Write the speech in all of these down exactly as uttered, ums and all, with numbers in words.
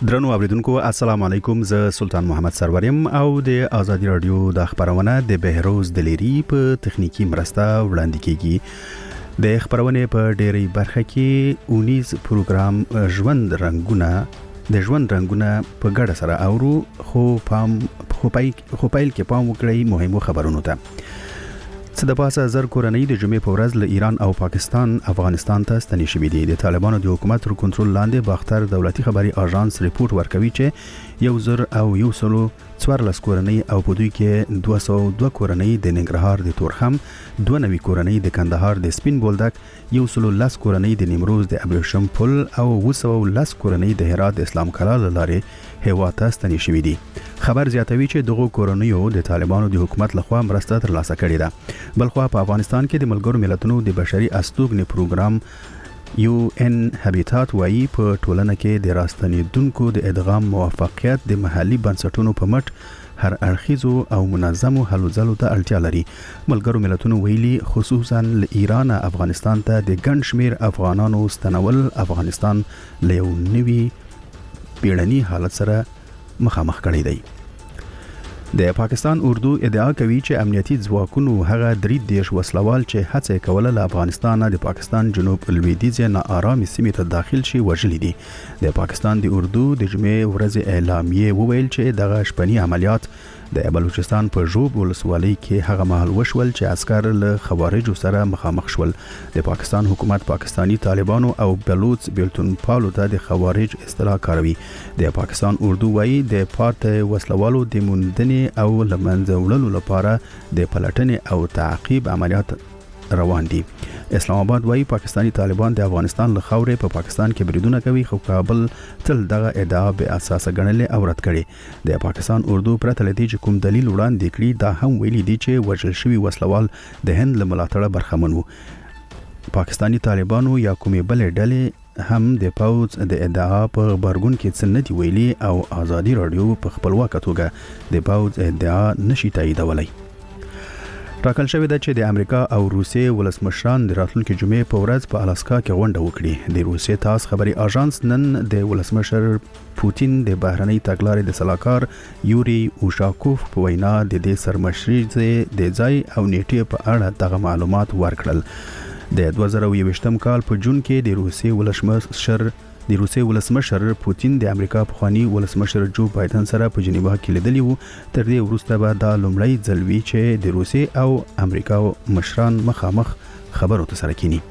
درنو اوریدونکو السلام علیکم، زه سلطان محمد سروریم او د آزادی رادیو د خبرونه د بهروز دلیری په تخنیکی مرسته وړاندې کیږي. د خبرونه په ډیری برخه کې اونیز پروګرام ژوند رنگونه د ژوند رنگونه په ګډه سره اورو، خو پام خو پای خو پایل کې پام وکړئ مهمو خبرونو ته. څه د پاسه زر کورنۍ د جمعې په ورځ له ایران او پاکستان افغانستان ته ستنې شوې دي. د طالبانو د حکومت تر کنټرول لاندې باختر دولتي خبري اژانس ریپورت ورکوي چې یو زر او یو سلو څوارلس کورنۍ او په دوی کې دوه سوه دوه کورنۍ د ننګرهار د تورخم، دوه نوي کورنۍ د کندهار د سپین بولدک، یو سلو لس کورنۍ د نیمروز د ابریشم پل او اوه سوه لس کورنۍ د هرات د اسلام کلا له لارې هیواد ته ستنې شوې دي. خبر زیاتوي چې دغه کورنیو د طالبانو د حکومت لخوا مرسته ترلاسه کړې ده. بلخوا په افغانستان کې د ملګرو ملتونو د بشري استوګنې پروګرام یو ان هابیټات وايي په ټولنه کې د راستنیدونکو د ادغام موافقیت د محلي بنسټونو په مټ هر اړخیزو او منظمو هلو ځلو ته اړتیا لري. ملګرو ملتونو ویلي خصوصا له ایران افغانستان ته د ګڼ شمیر افغانانو ستنول افغانستان له یو نوي بیړني حالت سره مخامخ کړی دی. د پاکستان اردو ادعا کوي چې امنیتي ځواکونو هغه درې دیش وسلوال چې هڅه کوله له افغانستان د پاکستان جنوب لویدیځ نه آرامي سیمې ته داخل شي وژلي دي. د پاکستان د اردو د جمعې ورځ اعلامیه وویل چې دغه شپنی عملیات د بلوچستان په ژوب ولسوالۍ کې هغه مهال وشول چې عسكر له خوارجو سره مخامخ شول. د پاکستان حکومت پاکستانی طالبانو او بلوچ بیلتون پالو ته د خوارج اصطلاح کاروي. د پاکستان اردو وايي د پات وسلوالو د موندنې او لمنځه وړلو لپاره د پلټنې او تعقیب عملیات روان دي. اسلام آباد وايي پاکستانی طالبان د افغانستان له خاورې په پاکستان کې بریدونه کوي، خو کابل تل دغه ادعا به اساس ګڼلې او رد کړي. د پاکستان اردو پرته لدی چې کوم دلیل وړاندې کړي، دا هم ویلي دي چې وژل شوی وسلوال د هند له ملاتړه برخمن وو. پاکستانی طالبانو یا کومې بلې ډلې هم د پوز د ادعا په خبرګون کې څه نه دی ویلي او آزادی رادیو په خپلواکه توګه د پوز ادعا نشي تاییدولای. ټاکل شوی ده چې د امریکا او روسیې ولسمشران د راتلونکي جمعې په ورځ په الاسکا کې غونډه وکړي. د روسیې تاس خبري اژانس نن د ولسمشر پوتین د بهرنۍ تګلارې د سلاکار یوري اوشاکوف په وینا د دې سرمشري د ځای او نیټې په اړه دغه معلومات ورکړل. د دوه زره یوویشتم کال په جون کې د روسیې ولسمشر د روسیې ولسمشر پوتین د امریکا پخوانی ولسمشر جو بایدن سره په جنیوا کې لیدلی وو. تر دې وروسته به دا لومړی ځل وی چې د روسیې او امریکا مشران مخامخ خبرو ته سره کینی.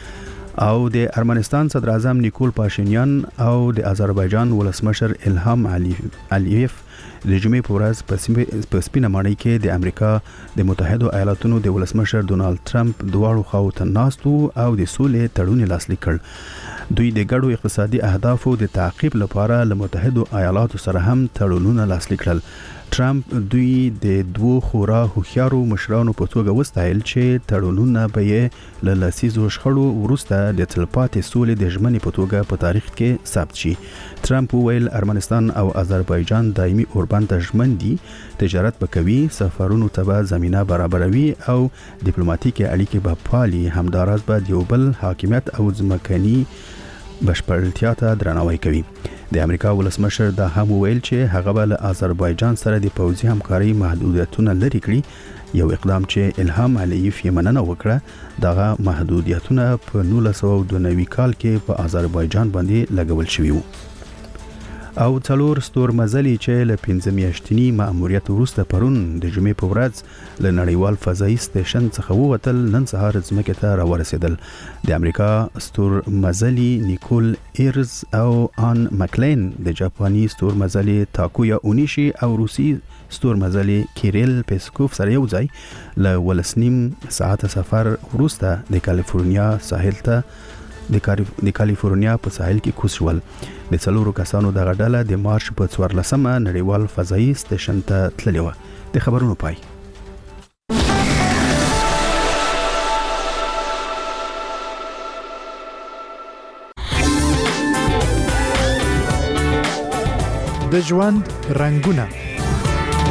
او د ارمنستان صدر اعظم نیکول پاشینیان او د آذربایجان ولسمشر الهام علیف د جمعې په ورځ په سپینه ماڼۍ کې د امریکا د متحده ایالاتونو د ولسمشر ډونالد ټرمپ دواړو خواو ته ناستو او د سولې تړون لاسلیک کړ. دوی د ګډو اقتصادي اهدافو د تعقیب لپاره له متحده ایالاتو سره هم تړونونه لاسلیک کړل. ټرمپ دوی د دوو خورا هوښیارو مشرانو په توګه وستایل چې تړونونه به یې له لسیزو شخړو وروسته د تلپاتې سولې د ژمنې په توګه په تاریخ کې ثبت شي. ټرمپ وویل ارمنستان او آذربایجان دایمي اوربند ته ژمن دي، تجارت به کوي، سفرونو ته به زمینه برابروي او ډیپلوماټیکي اړیکې به پالي. همداراز به د یو بل حاکمیت او ځمکني بشپړتیا ته درناوی کوي. د امریکا ولسمشر دا هم ویل چې هغه به له آذربایجان سره د پوځي همکاري محدودیتونه لري کړي، یو اقدام چې الهام علیف یې مننه وکړه. دغه محدودیتونه په نولس سوه دوه نوي کال کې په آذربایجان باندې لګول شوي وو. او څلور ستور مزلي چې له پنځه میاشتني مأموریت وروسته پرون د جمعې په ورځ له نړیوال فضایي سټیشن څخه ووتل، نن سهار ځمکې ته راورسېدل. د امریکا ستور مزلي نیکول ایرز او آن مکلین، د جاپاني ستور مزلي تاکویا اونیشي او روسي ستور مزلي کیریل پیسکوف سره یو ځای له ولسنیم ساعته سفر وروسته د کالیفورنیا ساحل ته د کالیفورنیا په ساحل کې کوز شول. د څلورو کسانو دغه ډله د مارچ په څوارلسمه نړیوال فضایي سټیشن ته تللې وه. د خبرونو پای. د ژوند رنگونه.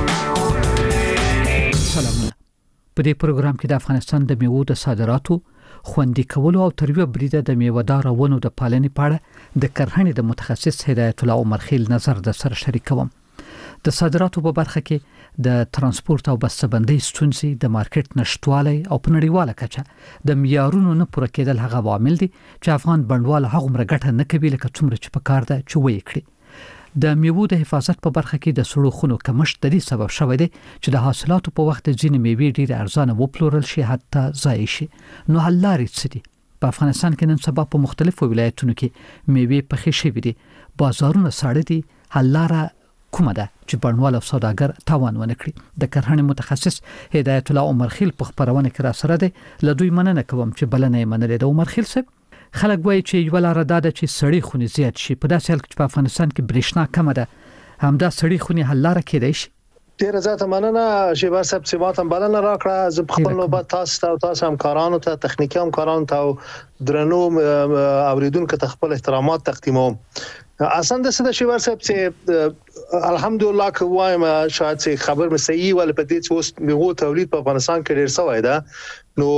سلامونه. په دې پروګرام کې د افغانستان د میوو د صادراتو خوندي کولو او تر یو بریده د میوه‌دار ونو د پالنې په اړه د کرهڼې د متخصص هدایت الله عمرخیل نظر د سره شریکوم. د صادراتو په برخه کې د ترانسپورت او بسته‌بندۍ ستونزې، د مارکیټ نشټوالی او په نړیواله کچه د معیارونو نه پوره کېدل هغه عوامل دي چې افغان بڼوال هغومره ګټه نه کوي لکه څومره چې پکار ده چې ویې کړي. د میوو د حفاظت په برخه کې د سړو خونو کمښت د دې سبب شوی دی چې د حاصلاتو په وخت ځینې میوې ډېرې ارزانه وپلورل شي، حتی ضایع شي. نو حل لارې څه دي؟ په افغانستان کې نن سبا په مختلفو ولایتونو کې میوې پخې شوي دي، بازارونه ساړه دي. حل لاره کومه ده چې بڼوال او سوداګر تاوان ونه کړي؟ د کرهڼې متخصص هدایت الله عمرخیل په خبرونه کې را سره دی. له دوی مننه کوم چې بلنه یې منلې ده. عمرخیل صاحب، خلک وایي چې یو لاره دا ده چې سړې خونې زیات شي. په داسې حال کې چې په افغانستان کې برېښنا کمه ده، همدا سړې خونې حل لاره کېدای شي. ډیره زیاته مننه شیبا صاحب چې ماته بلنه راکړه. زه په خپل نوبت تاسو ته او تاسو همکارانو ته، تخنیکی همکارانو ته او درنو اوریدونکو ته خپل احترامات تقدیموم. اصلا د سده شیبا صاحب چې الحمدلله کوم شاید چې خبر مې صحیح ول په دې چې اوس میوه تولید په افغانستان کې ډیر سوی ده، نو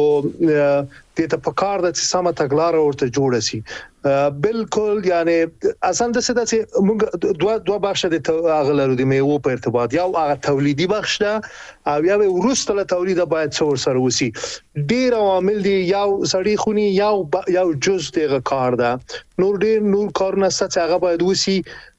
د ته په کار د سمه تګلارې ورته جوړه شي. بالکل یعنی اصلا د سده چې موږ دوه دوه بخش د اغلرو د میوه په ارتباط، یو هغه تولیدي بخش ده او یو وروسته له تولید باید څور سره وسی. ډیر عوامل دي، یو سړی خونی، یو یو جز دغه کار ده، نور ډیر نور کارونه څه هغه باید وسی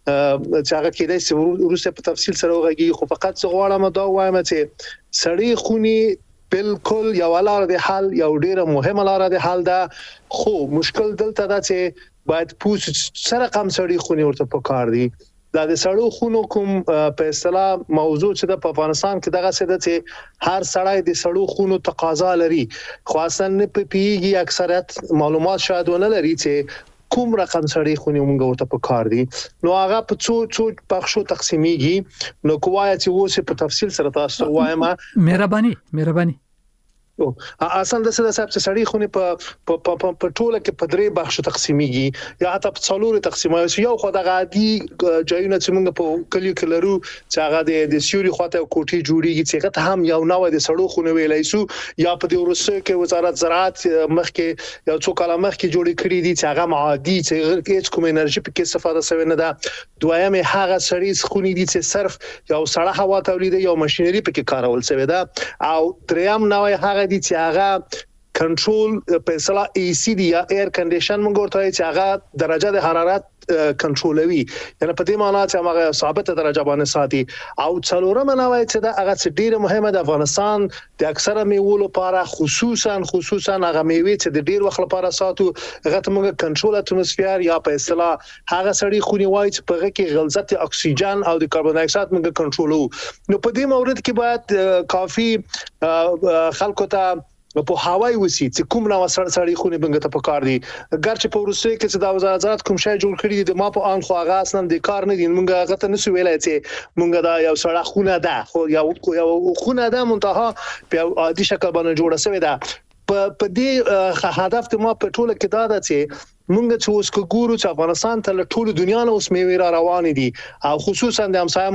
چې هغه کېدای شي وروسته په تفصیل سره وغږیږي. خو فقط څه غواړم دا وایم چې سړی خونی بالکل یو لار د حل، یو ډیره مهمه لار د حل ده. خو مشکل دلته دا چې باید پوس سره کم سړی خونی ورته پکار دي. دا د سړو خونو کوم په اصطلاح موضوع چې د افغانستان کې دغه څه ده چې هر سړی د سړو خونو تقاضا لري، خو اصلا نه پیږي. اکثریت معلومات شاید ونه لري چې کوم رقم سړی خونی موږ ورته پکار دي. نو هغه په څو څو بخشو تقسیمیږي. نو کوای چې اوس په تفصیل سره تاسو وایم. مهرباني مهرباني اصلا د سده صاحب چې سړی خونی په په په ټوله کې په درې بخشو تقسیمیږي یا حتی په څلورو تقسیمایي. یو خو د عادي ځایونه چې موږ په کلیو کې لرو چې هغه د د سیوري خواته کوټي جوړیږي چې هغه هم یو نوې د سړو خونی ویلای سو، یا په د روسي کې وزارت زراعت مخکې یو څو کاله مخکې جوړ کړی دي چې هغه عادي چې هیڅ کوم انرژي په کې استفاده شوی نه ده. دویمه هغه سړی خونی دي چې صرف یو سړه هوا تولید یو ماشينري په کې کارول شوی ده. او دریم نوې هغه دي چې هغه کنټرول په اصطلاح ای سی دی یا ایر کنډیشن موږ ورته چې هغه درجه د حرارت کنټرولوي، یعنی په دې معنی چې هغه ثابته درجه باندې ساتي. او څلورمه نوای چې دا هغه ډیره مهمه د افغانستان د اکثره میوو لپاره، خصوصا خصوصا هغه میوې چې د ډیر وخت لپاره ساتو، هغه ته موږ کنټرول اتموسفیر یا په اصطلاح هغه سړی خونی وای چې په هغه کې غلظت اکسیجن او د کاربن ډای اکساید موږ کنټرولو. نو په دې مورد کې باید کافي خلکو ته په هوای وسی چې کوم نو سړی خونی بنګ ته پکار دي. ګرچې په روسي کې چې د وزارت کوم شای جوړ کړی دي، ما په ان خو هغه اصلا د کار نه دي. موږ هغه ته نسو ویلای چې موږ دا یو سړی خونه ده، خو یو یو خونه ده منتها په عادي شکل باندې جوړه شوی ده. په دې هدف ته ما په ټوله کې دا ده چې مونږ چې اوس ګورو چې افغانستان ته له ټولو دنیا نه اوس میوې را روان دي، او خصوصا د همسایه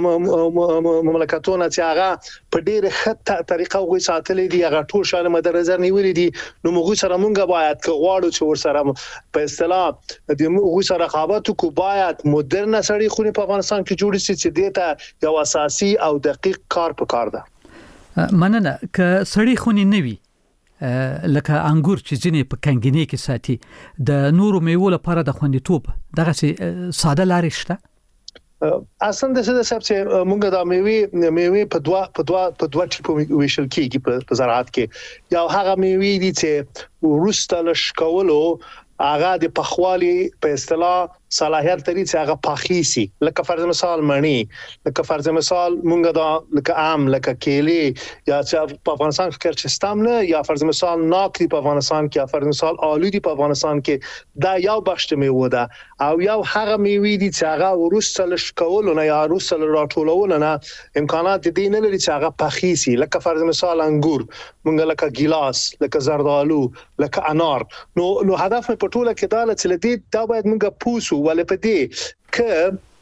مملکتونو چې هغه په ډېر ښه طریقه وګړي ساتلې دي، هغه ټول شان مد نظر نیولې دي. نو موږ سره مونږ باید کغواړو چې ورسره په اصطلاح د موږ سره رقابت کو باید مدرن سړی خونی په افغانستان کې جوړ شي چې دته یو اساسي او دقیق کار پکار ده. مننه. که سړی خونی نه وي لکه انګور چې ځینې په کنګینې کې ساتي، د نورو میوو لپاره د خوندیتوب دغه ساده لارې شته؟ اصلا د څه د سبب چې موږ د میوې میوې په دوا په دوا په دوا ټیپو ویشل کېږي په زراعت کې. یو هغه میوې دي چې ورسته لشکولو هغه د پخوالي په اصطلاح صلاحیت لري چې هغه پاخیسي، لکه فرض مثال مڼی، لکه فرض مثال مونږ دا لکه ام، لکه کیلي، یا چې په افغانستان کې چستام نه، یا فرض مثال ناک دی په افغانستان کې، یا فرض مثال آلو دی په افغانستان کې. دا یو بخش میوه ده. او یو هغه میوې دي چې هغه ورسته لشکولو نه یا ورسته راټولولو نه امکانات دي نه لري چې هغه پاخیسي، لکه فرض مثال انګور، مونږ لکه ګیلاس، لکه زردالو، لکه انار. نو نو هدف په ټوله کې دا چې لدی دا باید مونږ پوسو ولې په دې ک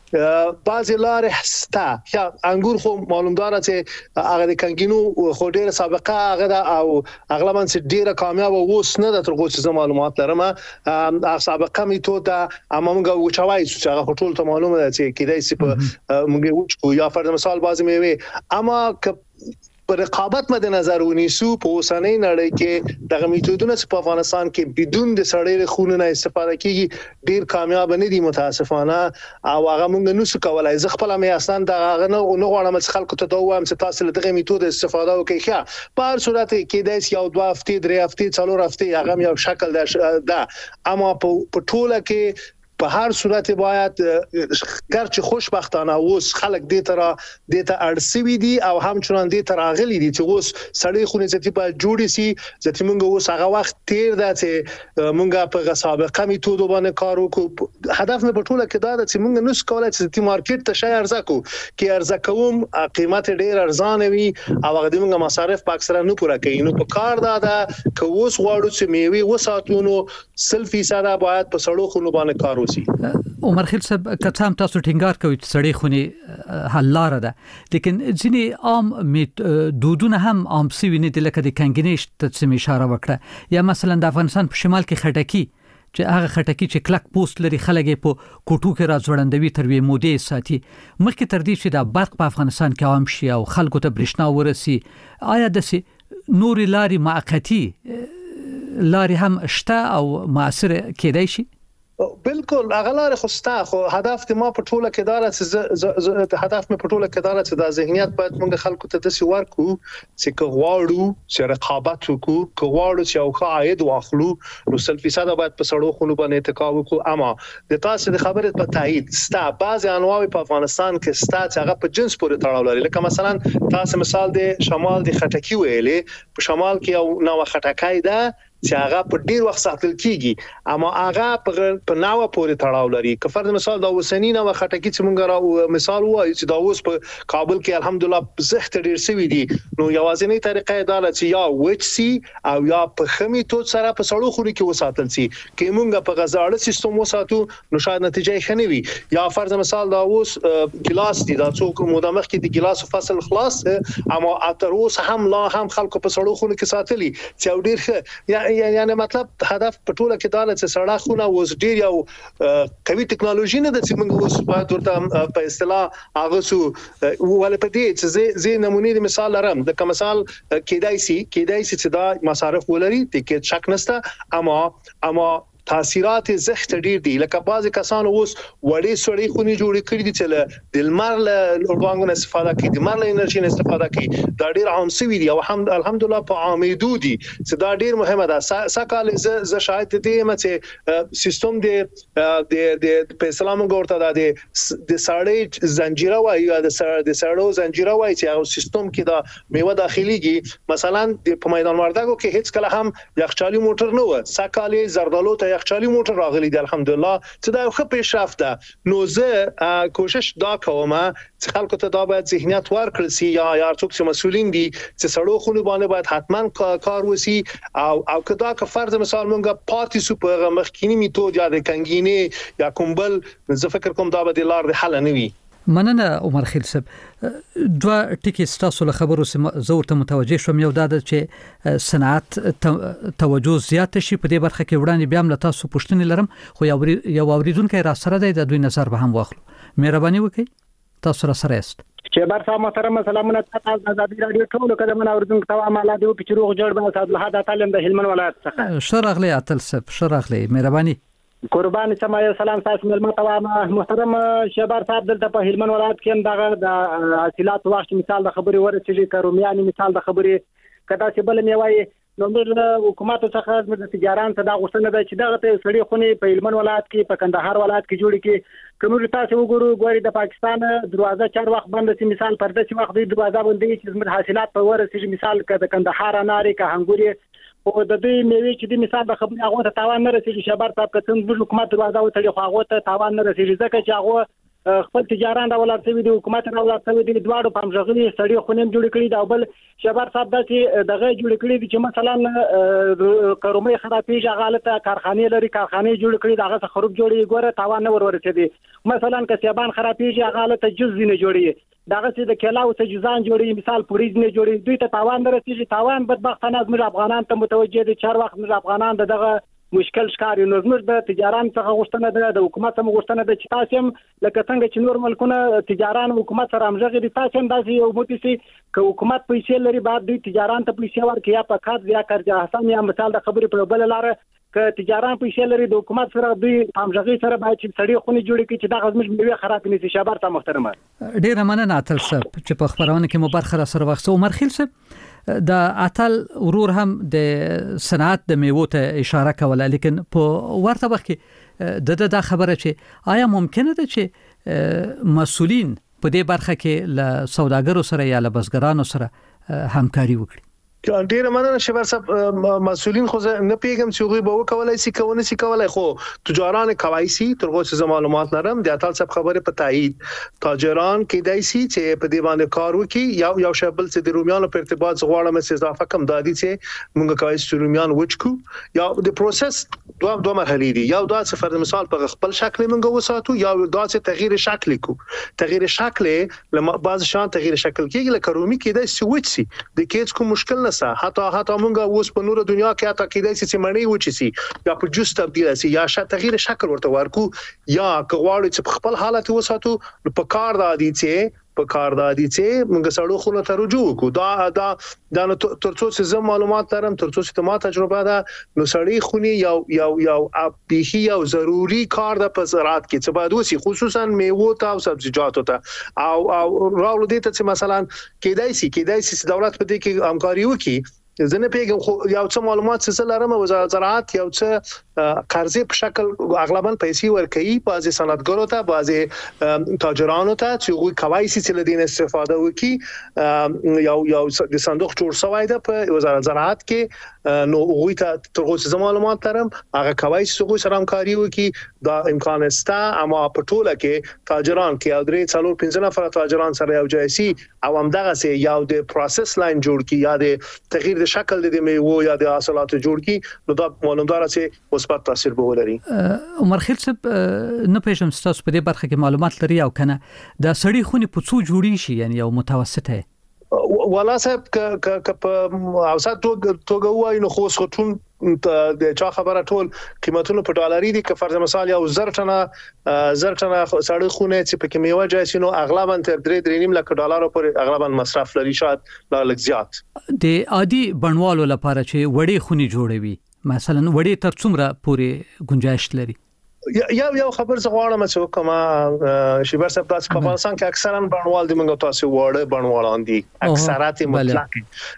بعضی لارې ستا یا انګور خو معلومدار چې هغه د کنګینو خو ډیره سابقه هغه دا او اغلبا چې ډیره کامیاب اوس نه د ترغو چې معلومات لرم هغه سابقه میتود اما موږ وچوي چې هغه ټول ته معلومه ده چې کیدای شي په موږ وچو یا فرض مثال بعضی میوه اما پر رقابت مد نظر ونیسو په اوسنۍ نړۍ کې دغه میتودونه په افغانستان کې بدون د سړی خون نه استفاده کیږي ډیر کامیاب نه دي متاسفانه او هغه موږ نو څه کولای ز خپل مې اصلا دغه نه نه غواړم چې خلکو ته دوام چې تاسو دغه میتود استفاده وکړئ ښه په هر صورت کې د یو دوه هفته درې هفته څلور هفته هغه یو شکل ده اما په ټوله کې په هر صورت باید ګرچې خوشبختانه اوس خلک دې تر دې ته اړسوي دي او همچنان دې تر اغلي دي چې اوس سړی خونې ځتی په جوړی سي ځتی مونږ اوس هغه وخت تیر ده چې مونږ په سابقه میتود باندې کار وکړو هدف مې په ټوله کې دا ده چې مونږ نو سکولای چې تی مارکیټ ته شای ارزه کو کې ارزه کوم قیمت ډیر ارزانه وي او هغه د مونږ مصارف په اکثره نه پوره کوي نو په کار دا ده چې اوس غواړو چې میوي وساتونو سل فیصد باید په سړو خونو باندې کار عمر خیل صاحب کته هم تاسو ټینګار کوي چې سړی خوني حل لار ده لیکن ځینې عام دودونه هم عام سوي نه دي لکه د کنګنیش ته څه اشاره وکړه یا مثلا د افغانستان په شمال کې خټکی چې هغه خټکی چې کلک پوست لري خلک په کوټو کې راځوړندوي تر وی مودې ساتي مخکې تر دې چې د برق په افغانستان کې عام شي او خلکو ته برېښنا ورسي آیا د نوري لاري معقتی لاري هم شته او موثر کېدای شي بالکل اغلار خوستا خو هدف د ما په ټوله کې دار چې هدف مې په ټوله کې دار چې د ذهنیت باید موږ خلکو ته د سی ورکو چې کغواړو چې رقابت وکړو کغواړو چې او ښه عاید واخلو نو سل فیصد باید په سړو خونو باندې اتکا وکړو اما د تاسو د خبرې په تایید ستا بعض انواع په افغانستان کې ستا چې هغه په جنس پورې تړاو لري لکه مثلا تاسو مثال د شمال د خټکی ویلې په شمال کې یو نوې خټکای ده چې هغه په ډیر وخت ساتل کیږي اما هغه په ناوه پورې تړاو لري که فرض مثال دا وسنی نوې خټکی چې مونږ را مثال وایو چې دا اوس په کابل کې الحمدلله زخت ډیر سوي دي نو یوازینی طریقه دا چې یا وچ سي او یا په خمي تو سره په سړو خوري کې وساتل سي کې مونږ په غزاړه سیستم وساتو نو شاید نتیجه ښه نه وي یا فرض مثال دا اوس ګلاس دي دا څوک مدامخ کې د ګلاس فصل خلاص اما اتر اوس هم لا هم خلکو په سړو خوري کې ساتلي چې ډیر ښه یعنی مطلب هدف په ټوله کې دا چې سړه خونه اوس ډیر یو قوي ټکنالوژي نه د چې موږ اوس باید ورته په اصطلاح هغه سو ول په دې چې زه نمونه د مثال لرم د کوم مثال کېدای شي کېدای شي چې دا مصارف ولري د کې شک نشته اما اما تاثیرات زخت ډیر دي لکه بعضی کسانو اوس وړي سړی خوني جوړ کړی دي چې د لمر له اورګانګونو استفاده کوي د لمر له انرژي استفاده کوي دا ډیر عام سوي دي او الحمدلله په عامېدو دي چې دا ډیر مهمه ده سکهال ز شاید دې مته سیستم د د په اسلام ګورته د د سړی زنجیره وایي د د سړو زنجیره وایي چې سیستم کې دا میوه داخليږي مثلا په میدان وردګو کې هیڅ کله هم یخچالي موټر نه و سکهال زردالو ته یخچالي موټر راغلي دی الحمدلله چې دا یو ښه پیشرفت ده نو زه کوشش دا کوم چې خلکو ته دا باید ذهنیت ورکړل سي یا یا څوک چې مسؤلین دي چې سړو خونو باندې باید حتمان کار وسی او او کدا که فرض مثال مونږه پاتې سو په مخکینی میتود یا د کنګینه یا کومبل زه فکر کوم دا به د لار د حل نه وي مننه عمر خیل صاحب دوه ټکی ستاسو له خبرو سم زور ته متوجه شوم یو دا چې صنعت توجه زیات شي په دې برخه کې وړاندې بیا هم له تاسو پوښتنې لرم خو یو یو اوریدونکو را سره دی د دوی نظر به هم واخلو مهرباني وکړئ تاسو را سره یاست چې بار صاحب محترم سلامونه تاسو د ازادي رادیو ټولو کډمن اوریدونکو ته عمله دی چې روغ جوړ به صاحب له حدا تعلم د هلمند ولایت څخه شرغلی اتل صاحب شرغلی مهرباني قربان سمای سلام تاسو ملما ته محترم شهبار صاحب دلته په هلمند ولایت کې دغه د حاصلات واخت مثال د خبري ورسېږي کرومیانی مثال د خبري کدا چې بل میوای نو موږ حکومت څخه د تجاران ته دا غوښتنه ده چې دغه ته سړي خوني په هلمند ولایت کې په کندهار ولایت کې جوړ کې کوم تاسو وګورو غوړي د پاکستان دروازه چار وخت بند سي مثال پرده چې وخت د دروازه باندې چې زموږ حاصلات په ورسېږي مثال د کندهار اناري که هنګوري او د دې میوه چې د مثال د خبرې هغه ته تاوان نه رسېږي شهبار صاحب کتن د حکومت دروازه وتړي خو هغه ته تاوان نه رسېږي ځکه چې هغه خپل تجاران راولات شوی دی حکومت راولات شوی دی دواړو پامژغلي سړي خونیم جوړ کړي دا بل شبر صاحب دا چې دغه جوړ کړي دي چې مثلا کرومي خرابېږي غالطه کارخانه لري کارخانه جوړ کړي دغه خروب جوړي ګوره تاوان نه ورورسېدي مثلا کسبان خرابېږي غالطه جز نه جوړي دغه چې د کلاو څخه جزان جوړي مثال پوریز نه جوړي دوی ته تاوان درسېږي تاوان بدبختانه زموږ افغانان ته متوجه دي چار وخت موږ افغانان دغه مشکل ښکاري نو زموږ د تجاران څخه غوښتنه ده د حکومت څخه غوښتنه ده چې تاسو هم لکه څنګه چې نور ملکونه تجاران حکومت سره همغږي دي تاسو هم داسې یو موټی سي ک حکومت پیسې لري بعد دوی تجاران ته پیسې ورکړي یا په کار یا کرجا حسن یا مثال د خبرې په بل لار ک تجاران پیسې لري د حکومت سره دوی همغږي سره باید چې سړي خوني جوړي کړي چې دا غزمش میوه خراب نه شي شابر ته محترمه ډیر مننه اتل صاحب چې په خبرونه کې مو برخه سره وخت عمر خیل صاحب د اتل ورور هم د صنعت د میوه ته اشاره کوله لیکن په ورته وخت کې د د خبره چې آیا ممکنه ده چې مسؤلین په دې برخه کې له سوداګرو سره یا له بزګرانو سره همکاري وکړي ډیر مننه شبر صاحب مسؤلین خو نه پیګم چې غوي به وکولای شي کوونه شي کولای خو تجاران کوي سي ترغه څه معلومات لرم د اتل صاحب خبره په تایید تاجران کې دای سي چې په دی باندې کار وکي یو یو شبل چې د رومیانو په ارتباط غواړم چې اضافه کم دادي چې موږ کوي چې رومیان وچکو یا د پروسس دوه دوه مرحلې دي یو دا چې فرض مثال په خپل شکل موږ وساتو یا دا چې تغییر شکل کو تغییر شکل لما بعض شان تغییر شکل کېږي لکه رومي کې دای سي وچ سي د کېڅ کوم مشکل حتی حتی مونږه اوس په نور دنیا کې حتی کېدای شي چې مړی وچی سي یا په جوس تبدیل شي یا شاته تغییر شکل ورته ورکو یا کغواړي چې خپل حالت وساتو په کار د دي چې په کار د دي چې مونږ سړو خو ته رجوع کو دا دا د ترڅو چې زم معلومات لرم ترڅو چې ما تجربه ده نو سړی خوني یو یو یو ابيهي او ضروري کار د پزرات کې چې باید وسی خصوصا میوه ته او سبزیجاتو ته او او راول دي ته چې مثلا کېدای شي کېدای شي دولت په دې کې همکاري وکړي زنه پیګم خو یو څه معلومات څه لرم وزارت زراعت یو څه قرضې په شکل اغلبا پیسې ورکړي بعضي صنعتګرو ته بعضي تاجرانو ته چې غوي کوي چې لدین استفاده وکړي یو یو د صندوق جوړ شوی ده په وزارت زراعت کې نو غوي ته ترغه څه معلومات لرم هغه کوي چې غوي سره همکاري وکړي دا امکان سته اما په ټوله کې تاجران کې او درې څلور پنځه نفر تاجران سره یو ځای سي او همدغه سي یو د پروسس لاین جوړ کی یا د تغییر د شکل د میوه یا د حاصلاتو جوړ کی نو دا معلومدار چې مثبت تاثیر به ولري عمر خیل صاحب نه پېژم تاسو په دې برخه کې معلومات لري او کنه دا سړی خوني په څو جوړی شي یعنی یو متوسطه ولا صاحب ک ک په اوسط توګه وای نو خو ټول د چا خبره ټول قیمتونه په ډالري دي که فرض مثال یو زر ټنه زر ټنه سړی خونه چې په کمیوه جای نو اغلبا تر درې درې نیم لک ډالر پورې اغلبا مصرف لري شاید لا لږ زیات د عادي بڼوالو لپاره چې وړي خوني جوړوي مثلا وړي تر څومره پورې گنجائش لري یا یو خبر څه غواړم چې کومه شیبر صاحب تاسو په افغانستان کې اکثرا بڼوال دي موږ تاسو وړه بڼوالان دي اکثرات مطلق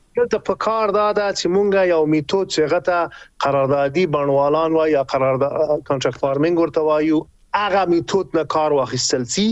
د پکار دا چې مونږه یو میتود چې غته قراردادي بڼوالان و یا قرارداد کانټراکټ فارمینګ ورته وایو هغه میتود نه کار واخیستل سي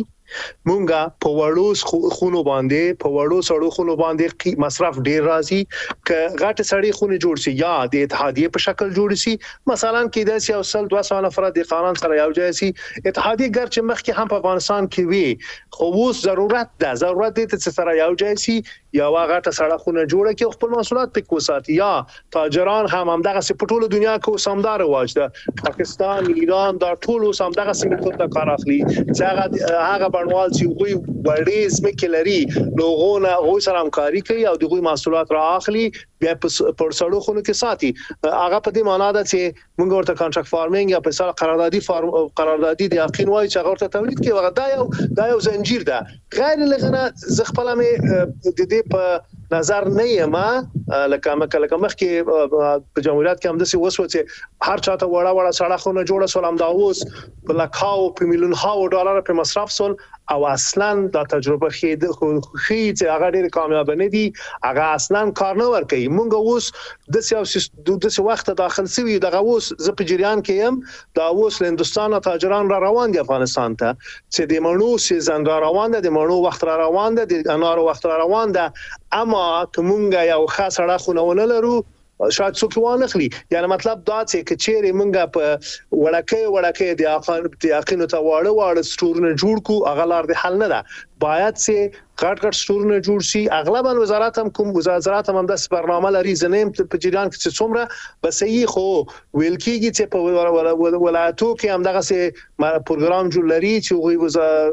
مونږه په وړو خونو باندې په وړو سړو خونو باندې مصرف ډیر راځي ک غټ سړی خونه جوړ شي یا د اتحادیه په شکل جوړ شي مثلا کې د سیاسي اصل دوه سو نفر د قانون سره یو ځای شي اتحادیه ګرچې مخکې هم په افغانستان کې وي خو اوس ضرورت ده ضرورت دي چې سره یو ځای شي یا واغه سره خونه جوړه کې خپل مسؤلیت پک وساتي یا تاجران هم هم دغه په ټوله دنیا کې سمدار واجده پاکستان ایران دا ټول سم دغه سیمه ته کار اخلي چې هغه هغه بڼوال چې وي وړې سمکه لري لوګونه غوي سره همکاري کوي او دغه مسؤلیت را اخلي بیا پر سړو خونو کې ساتي هغه په دې معنی ده چې موږ ورته کانټراکټ فارمینګ یا په سال قراردادي فارم قراردادي د یقین وایي چې هغه ورته تولید کوي هغه دا یو دا یو زنجیر ده غیر لغنه ز خپل مې د دې په نظر نه یم لکه مکه لکه مخکې په جمهوریت کې هم د څه وسو چې هر چاته وړا وړا سړه خونه جوړه سلام دا اوس په لکاو په میلیون هاو ډالر په مصرف سول او اصلا دا تجربه خید خو چې هغه ډېر کامیاب نه دي هغه اصلا کار نه ور کوي مونږ اوس د سیاسي د څه وخت داخل سوي دغه اوس ز په جریان کې يم دا اوس له هندستان تاجران را روان دي افغانستان ته چې د مڼو سیزن را روان دي د مڼو وخت را روان دي د انارو وخت را روان دي اما کومګه یو خاصه راخونه ونه لرو شاید څوک وانه خلی یعنی مطلب دا چې کچېری مونږه په وړکې وړکې د اقان د یقین ته واړه واړه سټورونه جوړ کو اغلار د حل نه ده باید چې غټ غټ سټورونه جوړ شي اغلبا وزارت هم کوم وزارت هم د برنامه لري زنیم په جریان کې څومره بس یې خو ویل کېږي چې په ولایتو کې هم دغه سي پروګرام جوړ لري چې غوي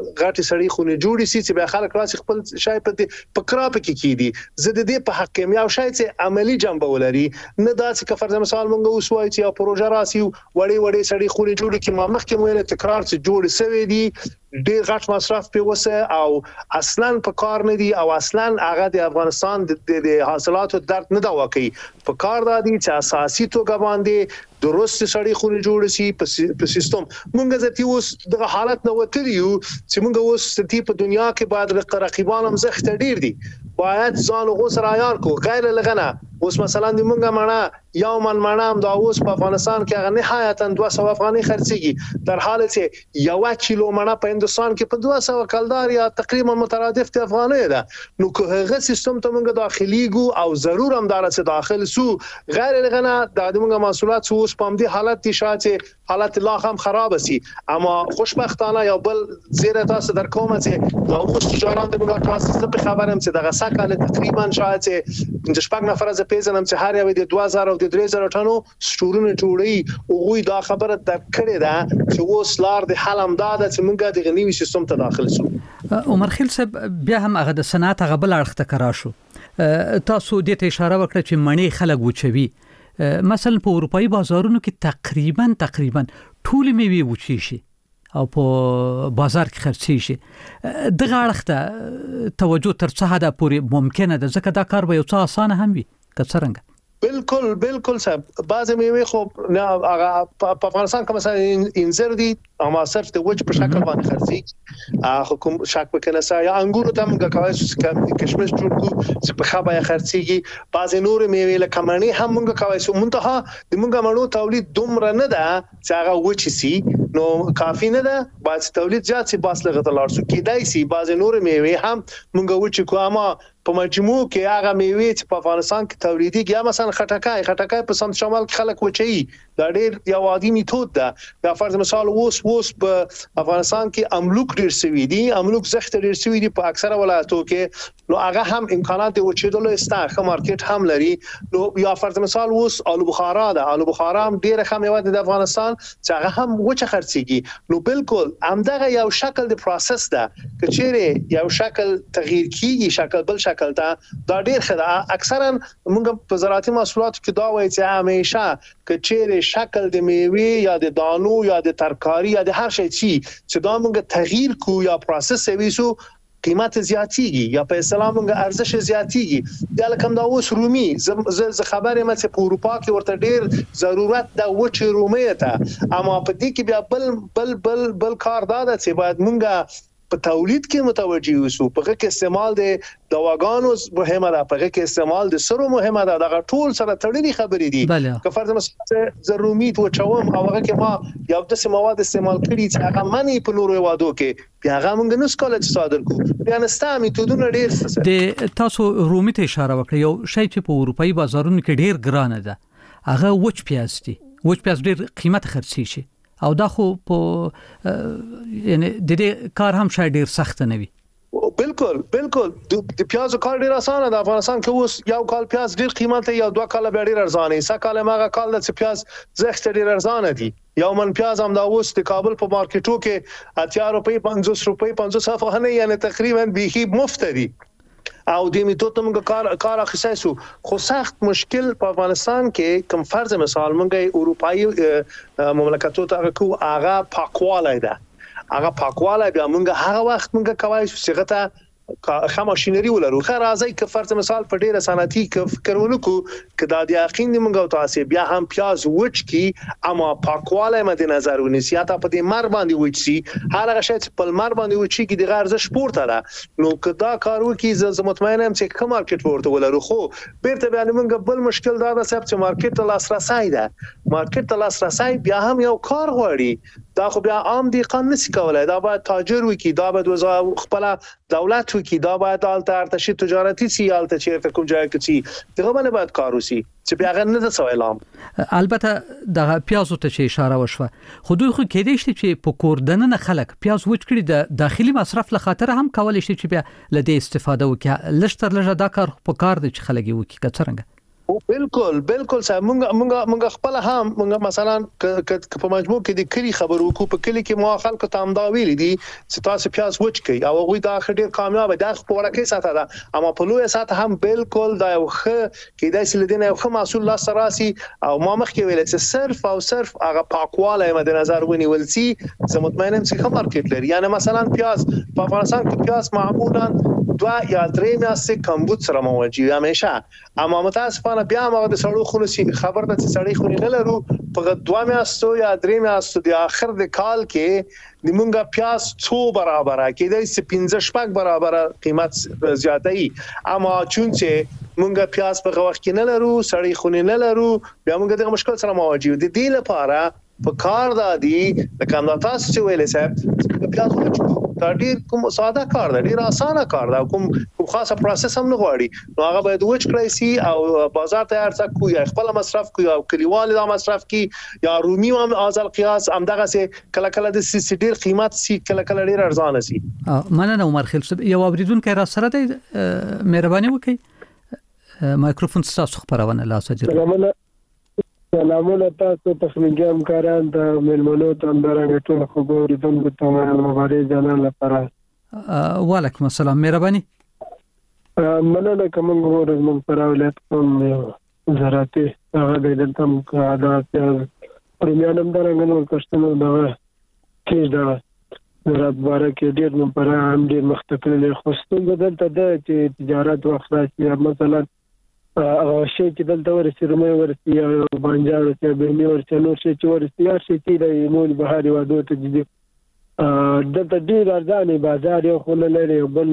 غټ سړی خونه جوړي سي چې به خلک راسي خپل شای په په کراپ کې کیدي زه د دې په حق کې یو شای چې عملی جنبه ولري نه دا چې فرض مثال مونږ اوس وایي چې یو پروژه راسي وړي وړي سړی خونه جوړي کې ما مخکې مو تکرار چې جوړ سوي دي ډیر غټ مصرف په وسه او اصلا په کار نه دي او اصلا هغه د افغانستان د حاصلاتو درد نه دا واقعي په کار دا دي چې اساسي توګه باندې درست سړی خوري جوړ شي په سیستم مونږ ځتي اوس د حالت نو وتریو چې مونږ اوس ستې په دنیا کې بعد رقیبان هم زخت ډیر دي باید ځان غوس رایار کو غیر لغنه اوس مثلا د مونږه معنا یو من معنا هم دا اوس په افغانستان کې هغه نهایتا دوه سوه افغاني خرڅيږي در حال چې یو کیلو معنا په هندستان کې په دوه سوه کلدار یا تقریبا مترادف د افغاني ده نو که هغه سیستم ته مونږه داخلي ګو او ضرور هم دار چې داخل سو غیر لغنه د مونږه محصولات اوس په دې حالت دي شاته حالت لا هم خراب سي اما خوشبختانه یو بل زیره تاسو در کومه چې دا اوس تجارت د مونږه تاسو په خبرم چې دغه سکه تقریبا شاته د شپږ نفر از پیژنم چې هر یو د دوه زره او د درې زره ټنو سټورونه جوړي او غوي دا خبره د کړې ده چې اوس لار د حل هم دا چې مونږه د غنیوي سیستم ته داخل شو عمر خیل صاحب بیا هم هغه د صنعت هغه بل اړخ ته کرا شو تاسو دې ته اشاره وکړه چې مڼې خلک وچوي مثلا په اروپאי بازارونو کې تقریبا تقریبا ټول میوه وچی شي او په بازار کې خرڅي شي دغه اړخ ته توجه تر څه حد پورې ممکنه ده ځکه دا کار به یو څه اسانه هم وي که څنګه بالکل بالکل صاحب بعض میوه خو نه هغه په افغانستان کې مثلا انځر دي اما صرف د وچ په شکل باندې خرڅي حکومت شک وکنه سا یا انګور ته موږ کوي کشمش جوړ کو چې په خبره خرڅيږي بعض نور میوه لکه مڼې هم موږ کوي سو منتها د موږ مڼو تولید دومره نه ده چې هغه وچ سي نو کافی نه ده بعض تولید زیات سي باس لغه تلار سو کېدای سي بعض نور میوه هم موږ وچ کو اما په مجموع کې هغه میوه چې په افغانستان کې تولیدي یا مثلا خټکای خټکای په سمت شمال کې خلک وچي دا ډېر یو عادي میتود ده دا فرض مثال اوس اوس په افغانستان کې املوک ډېر سوي دي املوک زخت ډېر سوي دي په اکثره ولایتو کې نو هغه هم امکانات د وچېدلو استاخه مارکیټ هم لري نو یا فرض مثال اوس آلو بخارا ده آلو بخارا هم ډېر ښه میوه د افغانستان چې هغه هم وچه خرڅيږي نو بالکل همدغه یو شکل د پروسس ده چې چیرې یو شکل تغییر کیږي شکل بل شکل دا ډېر ښه ده اکثرا موږ په زراعتي محصولاتو کې دا وایي چې همیشه کچېره شکل د میوه یا د دانو یا د ترکاری یا د هر شي چې دا موږ تغییر کو یا پروسس ویسو قیمت زیاتیږي یا په اسلام موږ ارزش زیاتیږي دا لکه دا اوس رومي ز خبره مې چې په اروپا کې ورته ډېر ضرورت د وچ رومي ته اما په دې کې بیا بل بل بل بل کار دا ده چې باید موږ په تولید کې متوجي اوسو په کې استعمال د دواګانو مهمه ده په کې استعمال د سرو مهمه ده دا ټول سره تړلي خبرې دي که فرض مثلا ضروري تو چوم او هغه کې ما یو د مواد استعمال کړی چې هغه منی په نورو وادو کې بیا هغه موږ نو سکول صادر کو بیا نستا میتودونه ډیر څه د تاسو رومي ته اشاره وکړه یو شی چې په اروپאי بازارونو کې ډیر ګران ده هغه وچ پیاز دي وچ پیاز ډیر قیمت خرڅي شي او دا خو په یعنی د دې کار هم شاید ډیر سخت نه وي بالکل بالکل د پیاز کار ډیر اسانه ده افغانستان کې اوس یو کال پیاز ډیر قیمت یا دوه کال به ډیر ارزانه سا کال ماغه کال د پیاز زخت ډیر ارزانه دي یو من پیاز هم دا اوس د کابل په مارکیټو کې اتیا روپۍ پنځوس روپۍ پنځوس افغانۍ یعنی تقریبا به مفت دي او د میتود موږ کار کار اخیسو خو سخت مشکل په افغانستان کې کم فرض مثال موږ اروپאי مملکتو ته کو هغه پاکواله ده هغه پاکواله بیا موږ هغه وخت موږ کوي چې غته خه ماشينري ولرو خه راځي ک فرض مثال په ډیره صنعتي ک فکرونه کو ک د یقین موږ او تاسو بیا هم پیاز وچ کی اما پاکواله مد نظر ونیسي تا په دې مر باندې وچ سي هغه شی چې په مر باندې وچ کی د ارزش پورته ده نو ک دا کارو کی ز مطمئنم چې کوم مارکیټ ورته ولرو خو بیرته بیا موږ بل مشکل دا ده چې مارکیټ ته لاسرسي ده مارکیټ ته لاسرسي بیا هم یو کار غواړي دا خو بیا عام دی قانون نسی کولای دا باید تاجر وکي دا باید وزا خپل دولت وکي دا باید الته ارتشي تجارتي سي الته چیرته کوم ځای کې سي دغه باندې باید کار وسی چې بیا غن نه څه اعلان. البته د پیازو ته چې اشاره وشوه خو دوی خو کېدې شي چې په کوردنه خلک پیاز وچ کړي د داخلي مصرف له خاطر هم کولای شي چې بیا لدې استفاده وکړي لشتر لږه دا کار په کار دي چې خلک یې وکړي کڅرنګ. او بالکل بالکل صاحب مونږ مونږ مونږ خپل هم مونږ مثلا ک په مجموع کې د کلی خبرو کو په کلی کې مو خلکو ته امدا ویل دي چې تاسو پیاز وچ کړئ او هغه دا خډیر کامیاب دي خو ورکه ساته ده اما په لوی ساته هم بالکل دا یو خ کې دای سل دینه یو خ مسول الله سراسي او ما مخ کې ویل چې صرف او صرف هغه پاکواله مد نظر ونیول سي زه مطمئنم چې خبر کېدل یعنی مثلا پیاز په افغانستان کې پیاز معمولا دوا یا درې میاشتې کمبود سره موجود همیشه اما متاسفانه بیا موږ د سړو خونو سي خبر د سړی خونی نه لرو په دوا میاشتو یا درې میاشتو د اخر د کال کې د مونږه پیاز څو برابر کېدای سي پنځه شپږ برابر قیمت زیاتای اما چون چې مونږه پیاز په وخت کې نه لرو سړی خونی نه لرو بیا موږ د مشکل سره مواجه دي د لپاره په کار دادي د کاندید تاسو چې ویلې صاحب پیاز وچو دا ډیر کوم ساده کار دی ډیر اسانه کار دی کوم کوم خاصه پروسس هم نه غواړي نو هغه باید وچ کړی سي او بازار ته ارڅ کو یا خپل مصرف کو یا کلیوال دا مصرف کی یا رومي هم ازل قیاس هم دغه سي کله کله د سي ډیر قیمت سي کله کله ډیر ارزانه سي. مننه عمر خیل صاحب یو اوریدونکو را سره دی مهرباني وکړئ مایکروفون تاسو خبرونه لا سجل. سلامونه تاسو تخنیکي کاران ته ملمنو ته درنګ ټول خبرې دونکو ته مبارک جنان لپاره. وعلیکم السلام مهرباني. مننه کوم ورځ مون پر ولایت کوم زراعتي هغه د دلته مقاعدات پرمیانم درنګ نو کښتنو دا کیږي دا زراعت باره کې ډیر مون پر هم ډیر مختلف خوستون بدلته د تجارت وخت راځي مثلا او شي چې دلته ورسې رومي ورسې یا بانجار ورسې بهمي ورسې نور شي چې ورسې یا شي چې د مول بهاري وادو ته دي دلته ډیر ارزانه بازار یو خل لري بل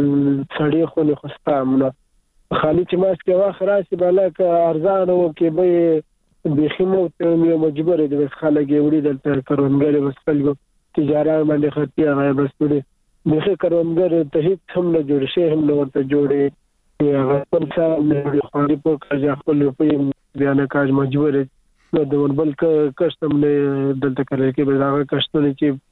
سړی خو نه خستامنه خالي چې ماس کې واخ راشي بلک ارزانه او کې به بخمو ته مجبور دي بس خلک وړي دلته کارونګر وسلګو تجارت باندې خرتي هغه بس دې دغه کارونګر ته هیڅ هم نه جوړ شي هم نه ورته جوړي یا خپل څه نه خوري په کاج خپل په بیان کاج مجبور نو د وربل کسٹم نه دلته کوي کې به دا کسٹونه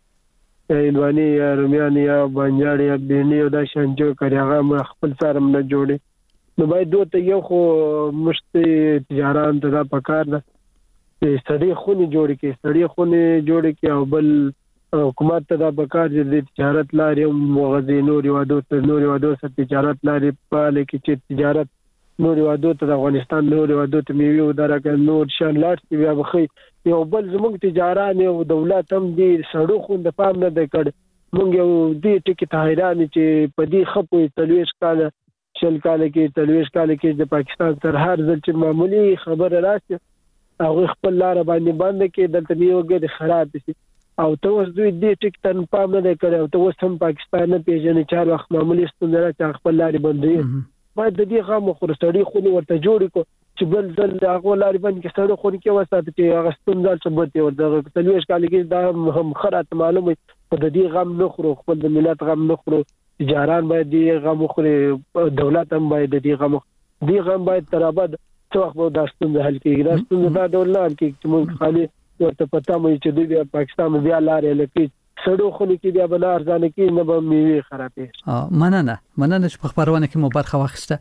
چې ایلوانی یا رومیانی یا بانجاړي یا بینی او دا شانجو کوي هغه خپل سره نه جوړي نو باید دوی ته یو خو مشت تجارت ته پکار ده چې سړي خوني جوړي کې سړي خوني جوړي کې او بل حکومت ته دا پکار دي د تجارت لارې موغزي نور وادو ته نور وادو سره تجارت لارې په لکه چې تجارت نور وادو ته د افغانستان نور وادو ته میوه درکه نور شان لاټ بیا بخي یو بل زموږ تجارت او دولت هم دي سړو خو د پام نه د کړ مونږ یو دې ټکی ته حیران چې په دې خپو تلويش کاله شل کاله کې تلويش کاله کې د پاکستان تر هر ځل چې معمولی خبره راشي هغه خپل لار باندې باندې کې دلته نیوګه خراب شي او ته اوس دوی دې ټیک تن پام نه کړو او ته اوس هم پاکستان نه پیژنې چې هر وخت معمولی ستونه چې خپل لارې بندوي باید د دې غو خورستړي خو ورته جوړ کو چې بل ځل هغه لارې باندې کې ستړي خو کې وسات چې هغه ستون ځل څه بته ورته تلويش کال کې دا هم خرات معلومه په دې غم نه خورو خپل د ملت غم نه خورو تجاران باید دې غم خوري دولت هم باید دې غم دې غم باید ترابد څو وخت به داستون حل کېږي داستون دا ډول نه کې چې موږ خالي ورته پتا مې چې دوی پاکستان بیا لارې لکه سړو خونی کې بیا بل ارزانه کې نه به میوه خرابې مننه مننه چې په خبرونه کې مو برخه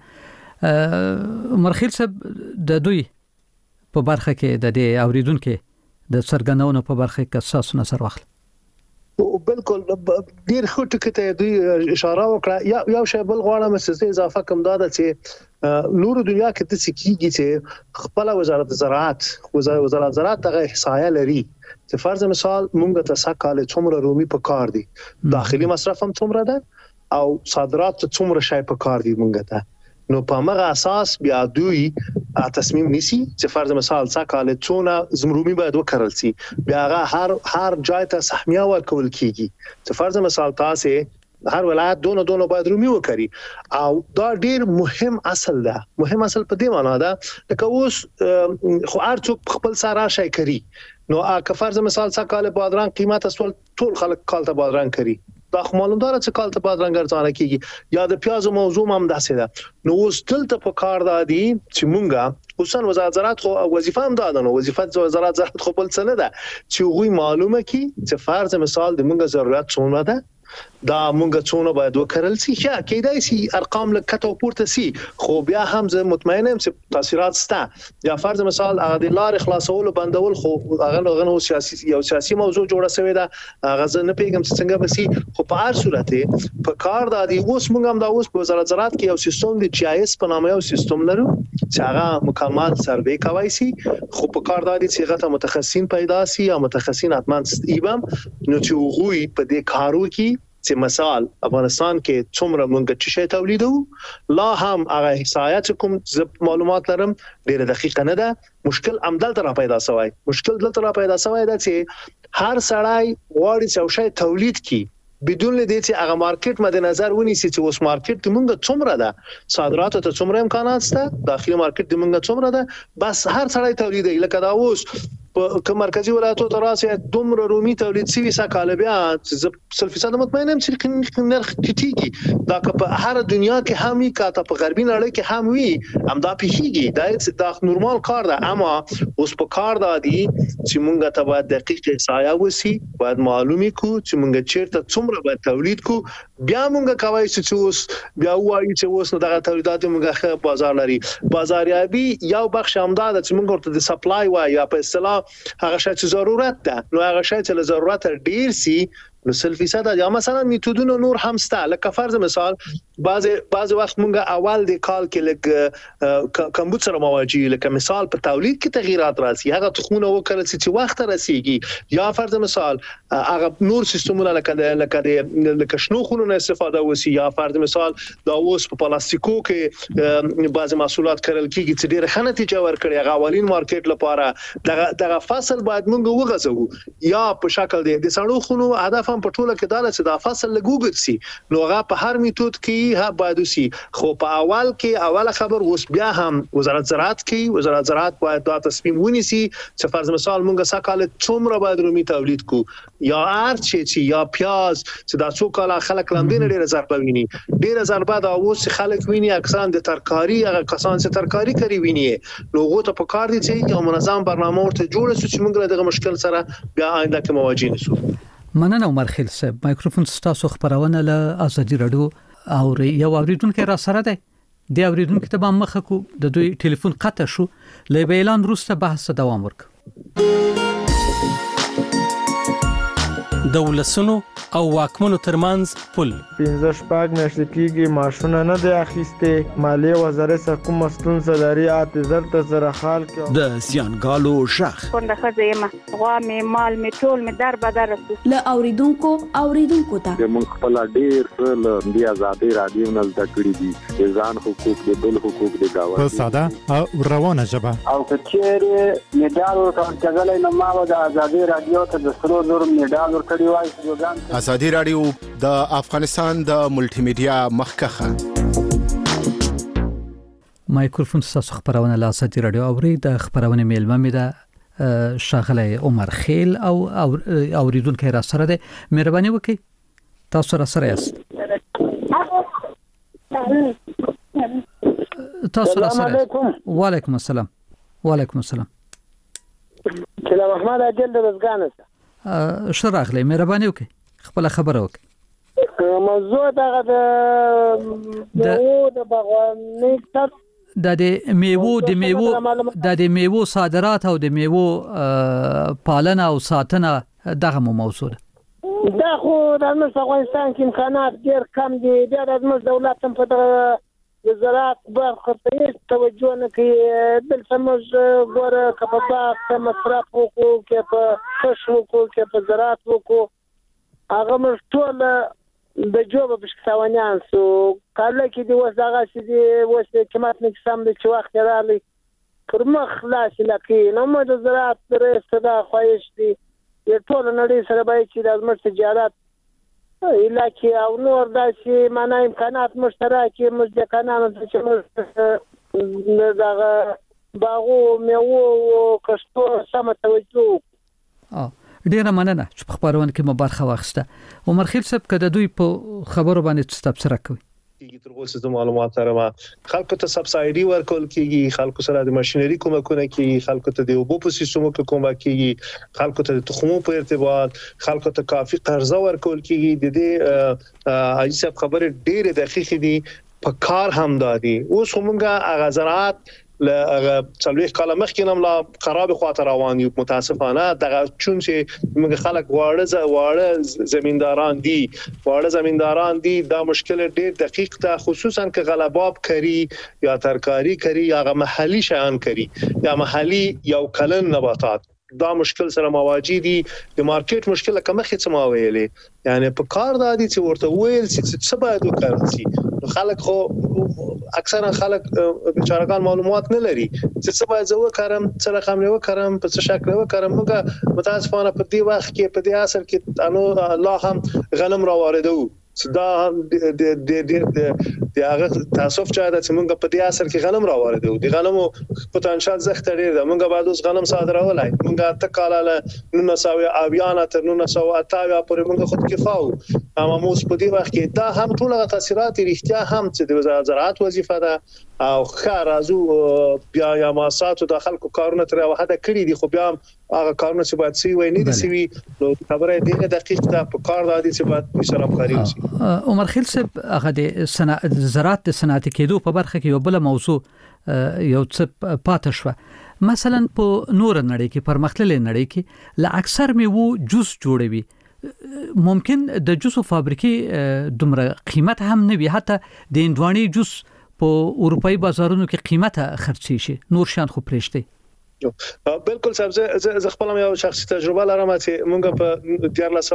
واخیسته مرخیل صاحب د دوی په برخه کې د دې اوریدونکو د سرګنونو په برخه کې اساس نظر واخل او بالکل ډیر خو ټکو ته دوی اشاره وکړه یا یو شی بل غواړم چې اضافه کوم دا چې نور دنیا کې د سکیږي چې خپل وزارت زراعت وزارت زراعت دغه احصایه لري چې فرض مثال مونږ ته سکاله څومره رومي په کار دي داخلي مصرف هم څومره ده او صادرات څومره شای په کار دي مونږ ته نو په هغه اساس بیا دوی تصمیم نیسي چې فرض مثال سکاله څونه زمرومي باید وکړل سي بیا هر هر ځای ته سهمیه ورکول کیږي چې فرض مثال تاسو هر ولایت دونه دونه باید رومي وکړي او دا ډیر مهم اصل ده مهم اصل په دې معنی ده لکه اوس خو ارڅوک خپل سره شي کوي نو که فرض مثال سکاله بادران قیمت اصل ټول خلک کال ته بادران کوي دا معلومدار چې کال ته بعد رنګ ارزانه کیږي یا د پیاز موضوع هم داسې ده نو اوس دلته په کار دادي چې مونږه خصوصا وزارت زراعت خو وظیفه هم دادنه وظیفه وزارت زراعت خو بل څه نه ده چې غوي معلومه کی چې فرض مثال د مونږه ضرورت څونه ده دا مونږه څونه باید وکړل شي یا کېدای شي ارقام لکه پورته سي خو بیا هم زه مطمئن یم چې تاثیرات سته یا فرض مثال هغه د لار خلاصول بندول خو هغه غنو سیاسي یو سیاسي موضوع جوړه شوې ده هغه زه نه پیګم چې څنګه بسي خو په هر صورت په کار د دې اوس مونږ هم دا اوس په وزارت زراعت کې یو سیستم د جی آی اس په نامه یو سیستم لرو چې هغه مکمل سروې کوي سي خو په کار د دې چې غته متخصصین پیدا سي یا متخصصین اتمن ایبم نو چې غوي په دې کارو کې چې مثال افغانستان کې څومره مونږ چې شی تولیدو لا هم هغه احصایات کوم معلومات لرم ډیره دقیقه نه ده مشکل عمدل تر پیدا شوی مشکل دلته را پیدا شوی دا چې هر سړی غواړي چې شی تولید کی بدون دې چې هغه مارکیټ مد نظر ونیسي چې اوس مارکیټ مونږ څومره ده صادرات ته څومره امکانات شته داخلي مارکیټ مونږ څومره ده بس هر سړی تولیدي لکه دا اوس په مرکزی ولایتو تراسه دومره رومي تولید سوي سکاله بیا صرف فیصد مطمئن یم چې نرخ ټیټیږي دا په هر دنیا کې همي کاته په غربي نړۍ کې هم وي هم دا پیښیږي دا د نورمال کار ده اما اوس په کار ده دي چې مونږ ته باید دقیق احصایه وسی باید معلومي کو چې مونږ چیرته څومره باید تولید کو بیا مونږ کوي چې اوس بیا وایي چې اوس نه دغه تولیدات مونږه بازار لري بازاریابي یو بخش همدار چې مونږ ورته د سپلای وایي یا په اصطلاح هغه شی چې ضرورت ده نو هغه شی چې ضرورت ډیر سي نو سل فیصد یا مثلا میتودونه نور هم سته لکه فرض مثال بعض بعض وخت مونږه اول د کال کې لګ کمبود سره مواجهه لکه مثال په تولید کې تغیرات راځي هغه تخمونه وکړل چې وخت رسیږي یا فرض مثال هغه نور سیستمونه لکه لکه لکه شنو خونونه استفاده وسی یا فرض مثال دا اوس په پلاستیکو کې بعض محصولات کړل کیږي چې ډیره ښه نتیجه ورکړي هغه اولین مارکیټ لپاره دغه دغه فصل باید مونږ وغځو یا په شکل د سړو خونو هدف په ټوله کې دا چې دا فصل لګوګت سي نو هغه په هر میتود کې ها باید سي خو په اول کې اوله خبر اوس بیا هم وزارت زراعت کې وزارت زراعت باید دا تصمیم ونیسي چې فرض مثال مونږه سکاله څومره باید رومي تولید کو یا ارچ چې یا پیاز چې دا څو کاله خلک لاندې ډیره ضربه ویني ډیره ضربه دا اوس خلک ویني اکثرا د ترکاری هغه کسان چې ترکاری کوي ویني نو غو ته په کار دي چې یو منظم برنامه ورته جوړ شي چې مونږ دغه مشکل سره بیا آینده کې مواجه نشو مننه عمر خیل صاحب مایکروفون ستاسو خبرونه له ازادي رادیو او یو اوریدونکو را سره دی د اوریدونکو ته به مخه کو د دوی ټلیفون قطع شو له اعلان وروسته بحث دوام ورک د ولسونو او واکمنو ترمنځ پل پنځه شپږ میاشتې کېږي معاشونه نه دی اخیستې مالیې وزارت څخه کومه ستونزه لري اته زر ته زره خال کې د زیانګالو شخ کونډه ښځه یم غوا مې مال مې ټول مې در بدر رسو له اوریدونکو اوریدونکو ته موږ خپل ډیر څه له دې آزادۍ رادیو نه زده کړي دي د ځان حقوق د بل حقوق د گاونډي په ساده او روانه ژبه او کچېره میډال ورکړل کېدلای نو ما د آزادۍ رادیو ته د سرو زر میډال ورکړی وای ازادي رادیو د افغانستان د ملټي میډیا مخکخه مایکروفون تاسو خبرونه له ازادي رادیو اوري د خبرونه میلمه مې ده شاغله عمر خیل او اوریدونکو را سره ده مهرباني وکړئ تاسو را سره یاست تاسو را سره وعلیکم السلام وعلیکم السلام سلام احمد اجل د وزګانسته شراغله مهرباني وکړئ خپل خبره وکړئ موضوع دغه د میوو د باغوانۍ د د میوو د میوو د د میوو صادرات او د میوو پالنه او ساتنه دغه موضوع ده دا خو د افغانستان کې امکانات ډېر کم دي بیا د موږ دولت هم په دغه د زراعت برخه ته هیڅ توجه نه کوي دلته موږ ګوره که په باغ کې مصرف وکړو که په کښت وکړو که په زراعت وکړو هغه موږ ټول د جوبه پښتاوانیان سو کله کې دی اوس هغه چې دی اوس قیمت نه کسم د چې وخت راغلی پر مخ خلاص لکې نو موږ د زراعت درې صدا خواهش دي د ټول نړۍ سره باید چې د زموږ تجارت علاقه او نور داسې معنا امکانات مشترکې موږ د کانانو چې موږ دغه باغو میوو او کښتو سم توجه ډیره مننه چې په خبرونه کې مو برخه واخیسته. عمر خیل صاحب کده دوی په خبرو باندې تبصره کوي. تر اوسه د معلومات سره خلکو ته سبسایډي ورکول کیږي، خلکو سره د ماشينري کومکونه کیږي، خلکو ته د اوبو په سیستمو کې کومک کیږي، خلکو ته د تخمو په ارتباط، خلکو ته کافي قرضه ورکول کیږي. د دې حاجی صاحب خبره ډیره دقیق دي، په کار هم دادي. اوس موږ هغه زراعت ل څلوي کاله مخکې نم لا خراب خاطر روان یو متاسفانه دغه چون چې موږ خلک واړه واړه زمینداران دي واړه زمینداران دي دا مشکل ډیر دقیق ته، خصوصا که غلباب کری یا ترکاری کری یا محلي شیان کری یا محلي یو کلن نباتات، دا مشکل سره مواجه دي. د مارکیټ مشکل کومه څه ما ویلې، یعنی په کار دادي چې ورته ویل چې څه باید وکړي. خلک خو اکثرا خلک بیچارهګان معلومات نه لري چې څه باید زه وکړم، څه رقم نه وکړم، په څه شکل وکړم. موږ متاسفانه په دې وخت کې په دې اثر کې انو الله هم غنم را واردو، دا د د د د هغه تاسف چا د څنګه په دې اثر کې غنم را واردو، د غنمو پوتانشال زخت ډیر ده. موږ بعد اوس غنم صادرولای، موږ تکاله نو نساوي اویانا تر نو نساوي اتاوي پورې موږ خود کفاو. اما موږ په دې وخت کې دا هم ټول تاثیرات رښتیا هم چې د وزارت زراعت وظیفه ده او خار ازو بیا یا ماساتو د خلکو کارونه تر وحده کړی دي، خو بیا هغه کارونه چې باید سی وای نه دي سی نو خبره دې دقیق ده په کار دادي چې باید سره همکاري وشي. عمر خیل صاحب هغه د صنعت زراعت د صنعتي کېدو په برخه کې یو بل موضوع یو څه پاتې شو. مثلا په نور نړۍ کې پرمختللې نړۍ کې لا اکثر میوه جوس جوړوي، ممکن د جوسو فابریکې دومره قیمت هم نه وي، حتی د اندواني جوس په اروپאי بازارونو کې قیمته خرڅي شي، نور شان خو پرېشته. بالکل صاحب زه خپل یو شخصي تجربه لرم چې مونږ په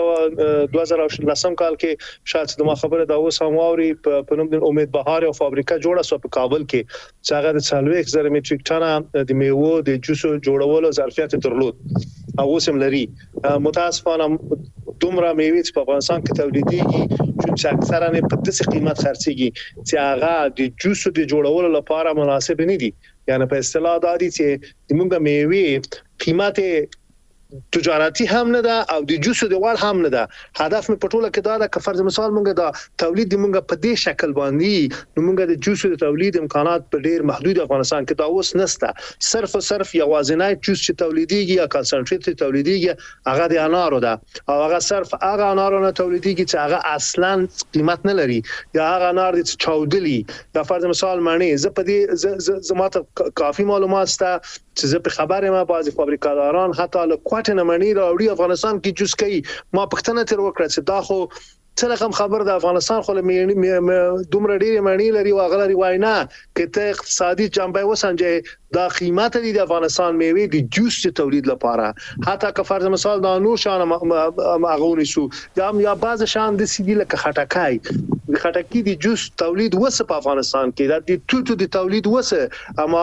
دوه زره لسم کال کې شاید د ما خبره دا اوس هم واوري په نوم د امید بهار او فابریکه جوړه شو په کابل کې چې هغه د څلوېښت زره میټریک ټنه د میوه د جوسو جوړولو ظرفیت درلود او اوس هم لري. متاسفانه دومره میوه چې په افغانستان کې تولیدېږي چې اکثرا په داسې قیمت خرڅيږي چې هغه د جوسو د جوړولو لپاره مناسب نه دي. یعنی په اصطلاح دا دي چې موږ میوه قیمت تجارتی هم نه ده او د جوسو د وړ هم نه ده. هدف مې په ټوله کې دا ده که فرض مثال موږ دا تولید موږ په دې شکل باندې نو موږ د جوسو د تولید امکانات په ډیر محدود افغانستان کې دا اوس نشته. صرف او صرف یوازینی جوس چې تولیديږي یا کنسنټریټ تولیديږي هغه د انارو ده او هغه صرف هغه انارو نه تولیديږي چې هغه اصلا قیمت نه لري یا هغه انار د چاودلی یا فرض مثال معنی زه په دې زماته کافي معلومات سته چې زه په خبره ما بعضی فابریکاداران حتی له کوټه نه منی راوړي افغانستان کې جوس کوي. ما پښتنه تر وکړه چې دا خو څه رقم خبر د افغانستان خو دومره ډیره معنی لري او غلري واینا کته اقتصادي جنبه وسنجه دا قیمت دي د افغانستان میوه د جوس تولید لپاره حتی که فرض مثال دا نور شان مغونی شو یا بعض شان د سیدی لکه خټکای د خټکی د جوس تولید وسه په افغانستان کې د توتو د تولید وسه اما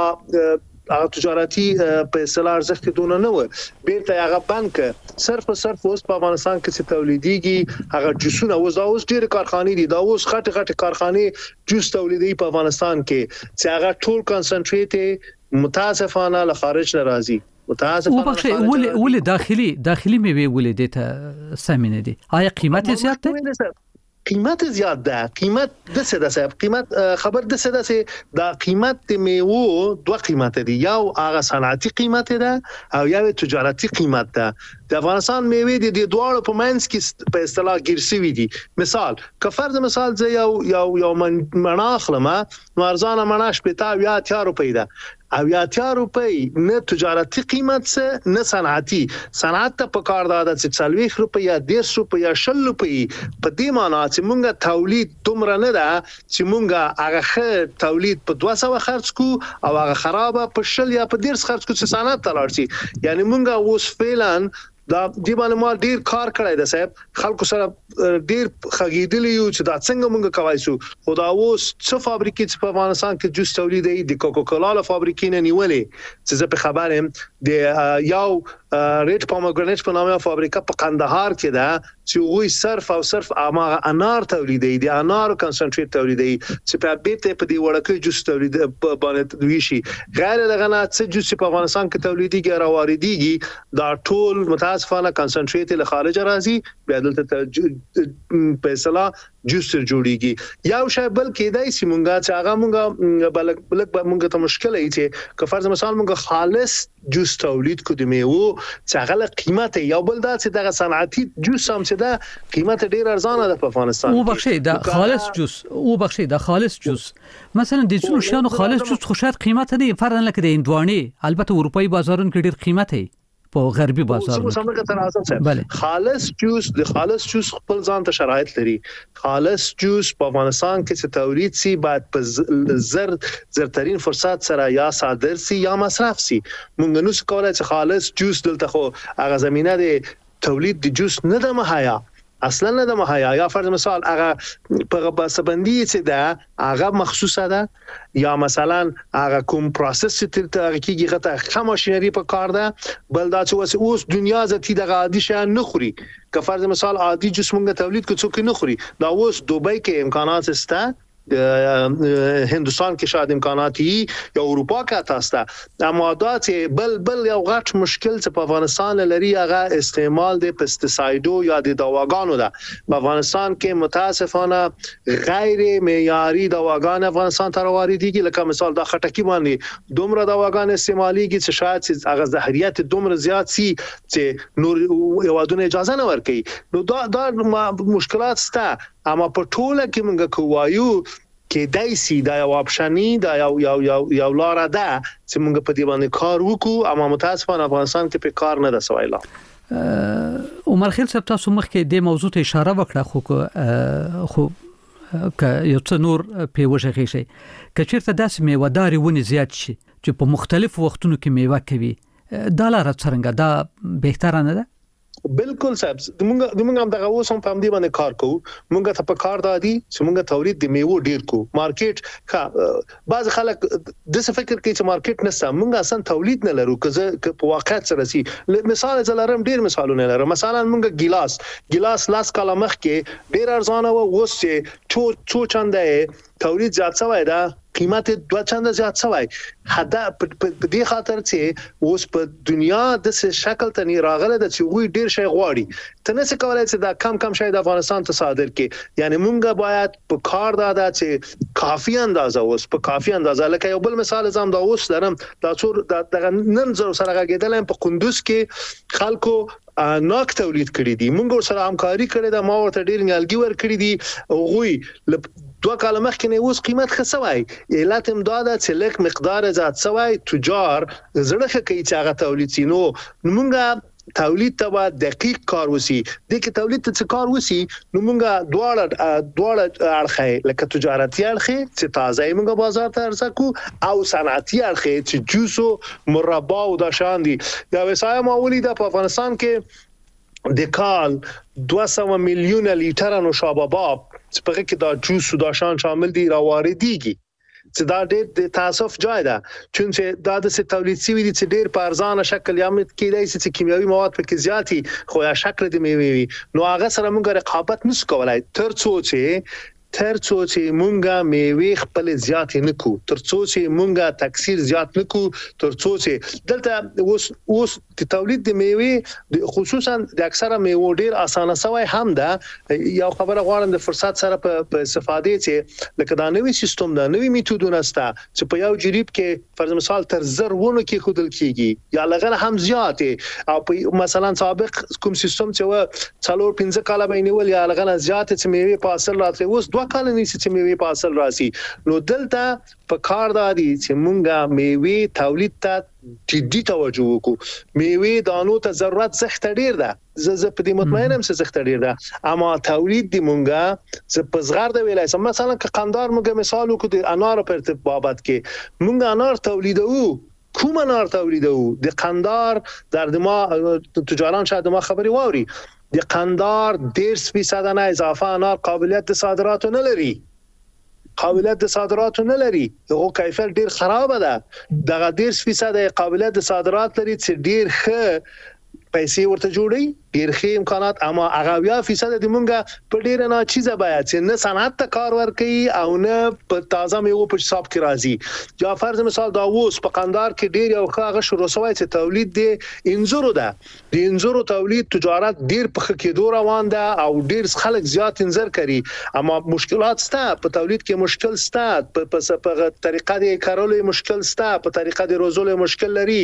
هغه تجارتي په اصطلاح ارزښت دونه نه و بیرته هغه بانک صرف صرف اوس په افغانستان کې چې تولیديږي هغه جوسونه اوس دا اوس ډېر کارخانې دي دا اوس خټه خټه کارخانې جوس تولیدي په افغانستان کې چې هغه ټول کنسنټریټ متاسفانه له خارج نه راځي. متاسفانه ولې ولې داخلي داخلي میوه ولې دته سمینه دي آیا قیمت زیات ده؟ قیمت زیات ده. قیمت د څه ده صاحب قیمت خبر د څه ده چې دا قیمت د میوه دوه قیمت دي، یو هغه صنعتي قیمت ده او یو تجارتي قیمت ده. د افغانستان میوه د دې دوه په منځ کې په اصطلاح ګرځوي دي. مثال که فرض مثال زه یو یو یو مناخلمه نو ارزانه مناش په تا یا اتیا روپۍ ده او یا اتیا روپۍ نه تجارتي قیمت څه نه صنعتي. صنعت ته په کار داده چې څلوېښت روپۍ یا دېرش روپۍ یا شل روپۍ په دې معنی چې مونږه تولید دومره نه ده چې مونږه هغه ښه تولید په دوه سوه خرڅ کو او هغه خرابه په شل یا په دېرش خرڅ کو چې صنعت ته لاړ شي. یعنی مونږه اوس فعلا دا دی باندې ما ډیر کار کړی دی صاحب، خلکو سره ډیر خګیدلی یو چې دا څنګه مونږ کوي شو. خو دا اوس څه فابریکې چې په افغانستان کې جوس تولیدوي د کوکا کولا له فابریکې نه نیولې چې زه په خبره يم د یو ریډ پومګرانټ په نامه فابریکه په قندهار کې ده چې وګوي صرف او صرف امغه انار تولیدوي د انار کنسنټریټ تولیدوي چې په بیت په دی وړکې جوس تولید باندې دوی شي. غیر لغنا څه جوس په افغانستان کې تولیديږي او واردېږي دا ټول متاسف متاسفانه کنسنټریټ له خارج راځي بیا دلته فیصله جوستر جوړیږي یو شی بل کېدای سي مونږه چې هغه مونږه بلک بلک مونږه ته مشکل ای چې که فرض مثال مونږه خالص جوس تولید کو د میوه چې هغه له قیمت یو بل دا چې دغه صنعتي جوس هم چې دا قیمت ډیر ارزانه ده په افغانستان او بخشي دا خالص جوس او بخشي دا خالص جوس مثلا د څو شانو خالص جوس خو شاید قیمت نه فرض لکه د اندواني البته اروپאי بازارونو کې ډیر قیمت دی په غربي بازارونو بله خالص جوس د خالص جوس خپل ځان ته شرایط لري خالص جوس په افغانستان کې چې تولید سي باید په زر زرترین فرصت سره یا صادر سي یا مصرف سي مونږ نو څه کولای چې خالص جوس دلته خو هغه زمينه د تولید د جوس نه د مهیا اصلا نه د مهیا یا فرض مثال هغه په بسبندي چې دا هغه مخصوصه ده یا مثلا هغه کوم پروسس چې ته کیږي غته خام ماشينري په کار ده بل دا چې اوس دنیا زتی د عادي شان نه خوري که فرض مثال عادي جسمه تولید کو څوک نه خوري دا اوس دوبۍ کې امکانات سته هندوستان کې شاید امکانات وي یا اروپا کې تاسو اما دا چې بل بل یو غټ مشکل چې په افغانستان لري هغه استعمال د پیسټیسایډو یا د دواګانو ده په افغانستان کې متاسفانه غیر معیاري دواګان افغانستان ته واردېږي لکه مثال د خټکی باندې دومره دواګان استعماليږي چې شاید چې هغه زهريات دومره زیات سي چې نور یوادونه اجازه نه ورکړي نو دا دا مشکلات سته اما په ټوله کې موږ کوایو کې دایسي دا یو اپشنی دا یو یو یو یو لار ده چې موږ په دې باندې کار وکړو اما متاسفانه افغانستان کې په کار نه ده سوایلا عمر خیل صاحب تاسو مخکې د موضوع ته اشاره وکړه خو خو ک یو څه نور په وجه شي کچیرته داسې میوهداري ونی زیات شي چې په مختلفو وختونو کې میوه کوي دا لاره څنګه دا بهتره نه ده بالکل صاحب موږ موږ هم دغه اوس هم په دې باندې کار کوو موږ ته په کار دادي چې موږ تولید د میوه ډیر کو مارکیټ ښه بعض خلک د څه فکر کوي چې مارکیټ نشته موږ اصلا تولید نه لرو که په واقعیت سره سي مثال زلارم ډیر مثالونه لرم مثلا موږ ګلاس ګلاس لاس کاله مخ کې ډیر ارزانه و اوس چې څو څو چنده تولید زیات شوی دا قیمت دوه چنده زیات شوی حدا په دې خاطر چې اوس په دنیا د شکل ته راغله د چې وی ډیر شي غواړي ته نه څه کولای چې دا کم کم شي د افغانستان ته صادر کې یعنی مونږه باید په کار دادا چې کافي اندازه اوس په کافي اندازه لکه یو بل مثال زم دا اوس درم دا څور د نن زر سره غېدل په قندوز کې خلکو ناک تولید کړی دي موږ سره همکاري کړې ده ما ورته ډیر نیالګي ور کړی دي غوي دوه کاله مخکې نه اوس قیمت خسوي علت امداد چې لک مقدار زیات سوي تجار زړه کوي چې هغه تولید سينو موږ تولید ته با دقیق کار وسی د کې تولید ته کار وسی نو موږ دواړه دواړه اړخه لکه تجارتي اړخه چې تازه موږ بازار ته ارسکو او صنعتي اړخه چې جوسو مربا او د شان دي دا وسایه معمولی د افغانستان کې د کال دوه سوه میلیون لیټر نوشاباب چې په کې دا جوس او د شان شامل دي را واردېږي چې دا ډېر تاسف جای ده چې دا د تولید سوي دي چې ډېر په ارزانه شکل یا مت کېدای چې کیمیاوي مواد پکې زیاتی خو یا شکل د میوي نو هغه سره موږ رقابت نشو کولای تر څو چې تر څو چې مونږه میوه خپل زیات نه کو تر څو چې مونږه تکثیر زیات نه کو تر څو چې دلته اوس اوس د تولید د میوه خصوصا د اکثره میوه ډیر اسانه سوی هم ده یو خبره غواړم د فرصت سره په استفاده چې لکه دا نوې سیستم دا نوې میتودونه ستا چې په یو جریب کې فرض مثال تر زر ونه کې خودل کیږي یا لغه هم زیات او مثلا سابق کوم سیستم چې و څلور پنځه کاله بینول یا لغه زیات چې میوه په اصل راځي اوس دوه کال نه چې میوه په اصل راسي نو دلته په کار دادي چې مونږه میوه تولید ته جدي توجه وکړو میوه دانو ته ضرورت زخت ډیر ده زه په دې مطمئنم چې زخت ډیر ده اما تولید دی مونږه چې په صغر د ویلای مثلا که قندار مونږه مثال وکړو د انار په ارتباط کې مونږه انار تولیدو کوم انار تولیدو د قندار در دما تجاران شاید ما خبري واوري د قندار ډیر فیصد نه اضافه انار قابلیت د صادراتو نه لري قابلیت د صادراتو نه لري هغه کیفیت ډیر خراب ده دغه ډیر فیصد قابلیت د صادرات لري چې ډیر ښه پیسې ورته جوړي ډیر ښه امکانات، اما هغه بیا فیصد د مونږه په ډیر نه چیزه باید چې نه صنعت ته کار ورکړي او نه په تازه میوه په حساب کې راځي. یا فرض مثال دا اوس په قندهار کې ډیر یو ښه شروع شوی چې تولید د انځورو ده، د انځورو تولید تجارت ډیر په کې دور روان ده او ډیر خلک زیات انځر کوي، اما مشکلات سته په تولید کې، مشکل سته په په طریقه د کارولو مشکل سته، په طریقه د روزولو مشکل لري،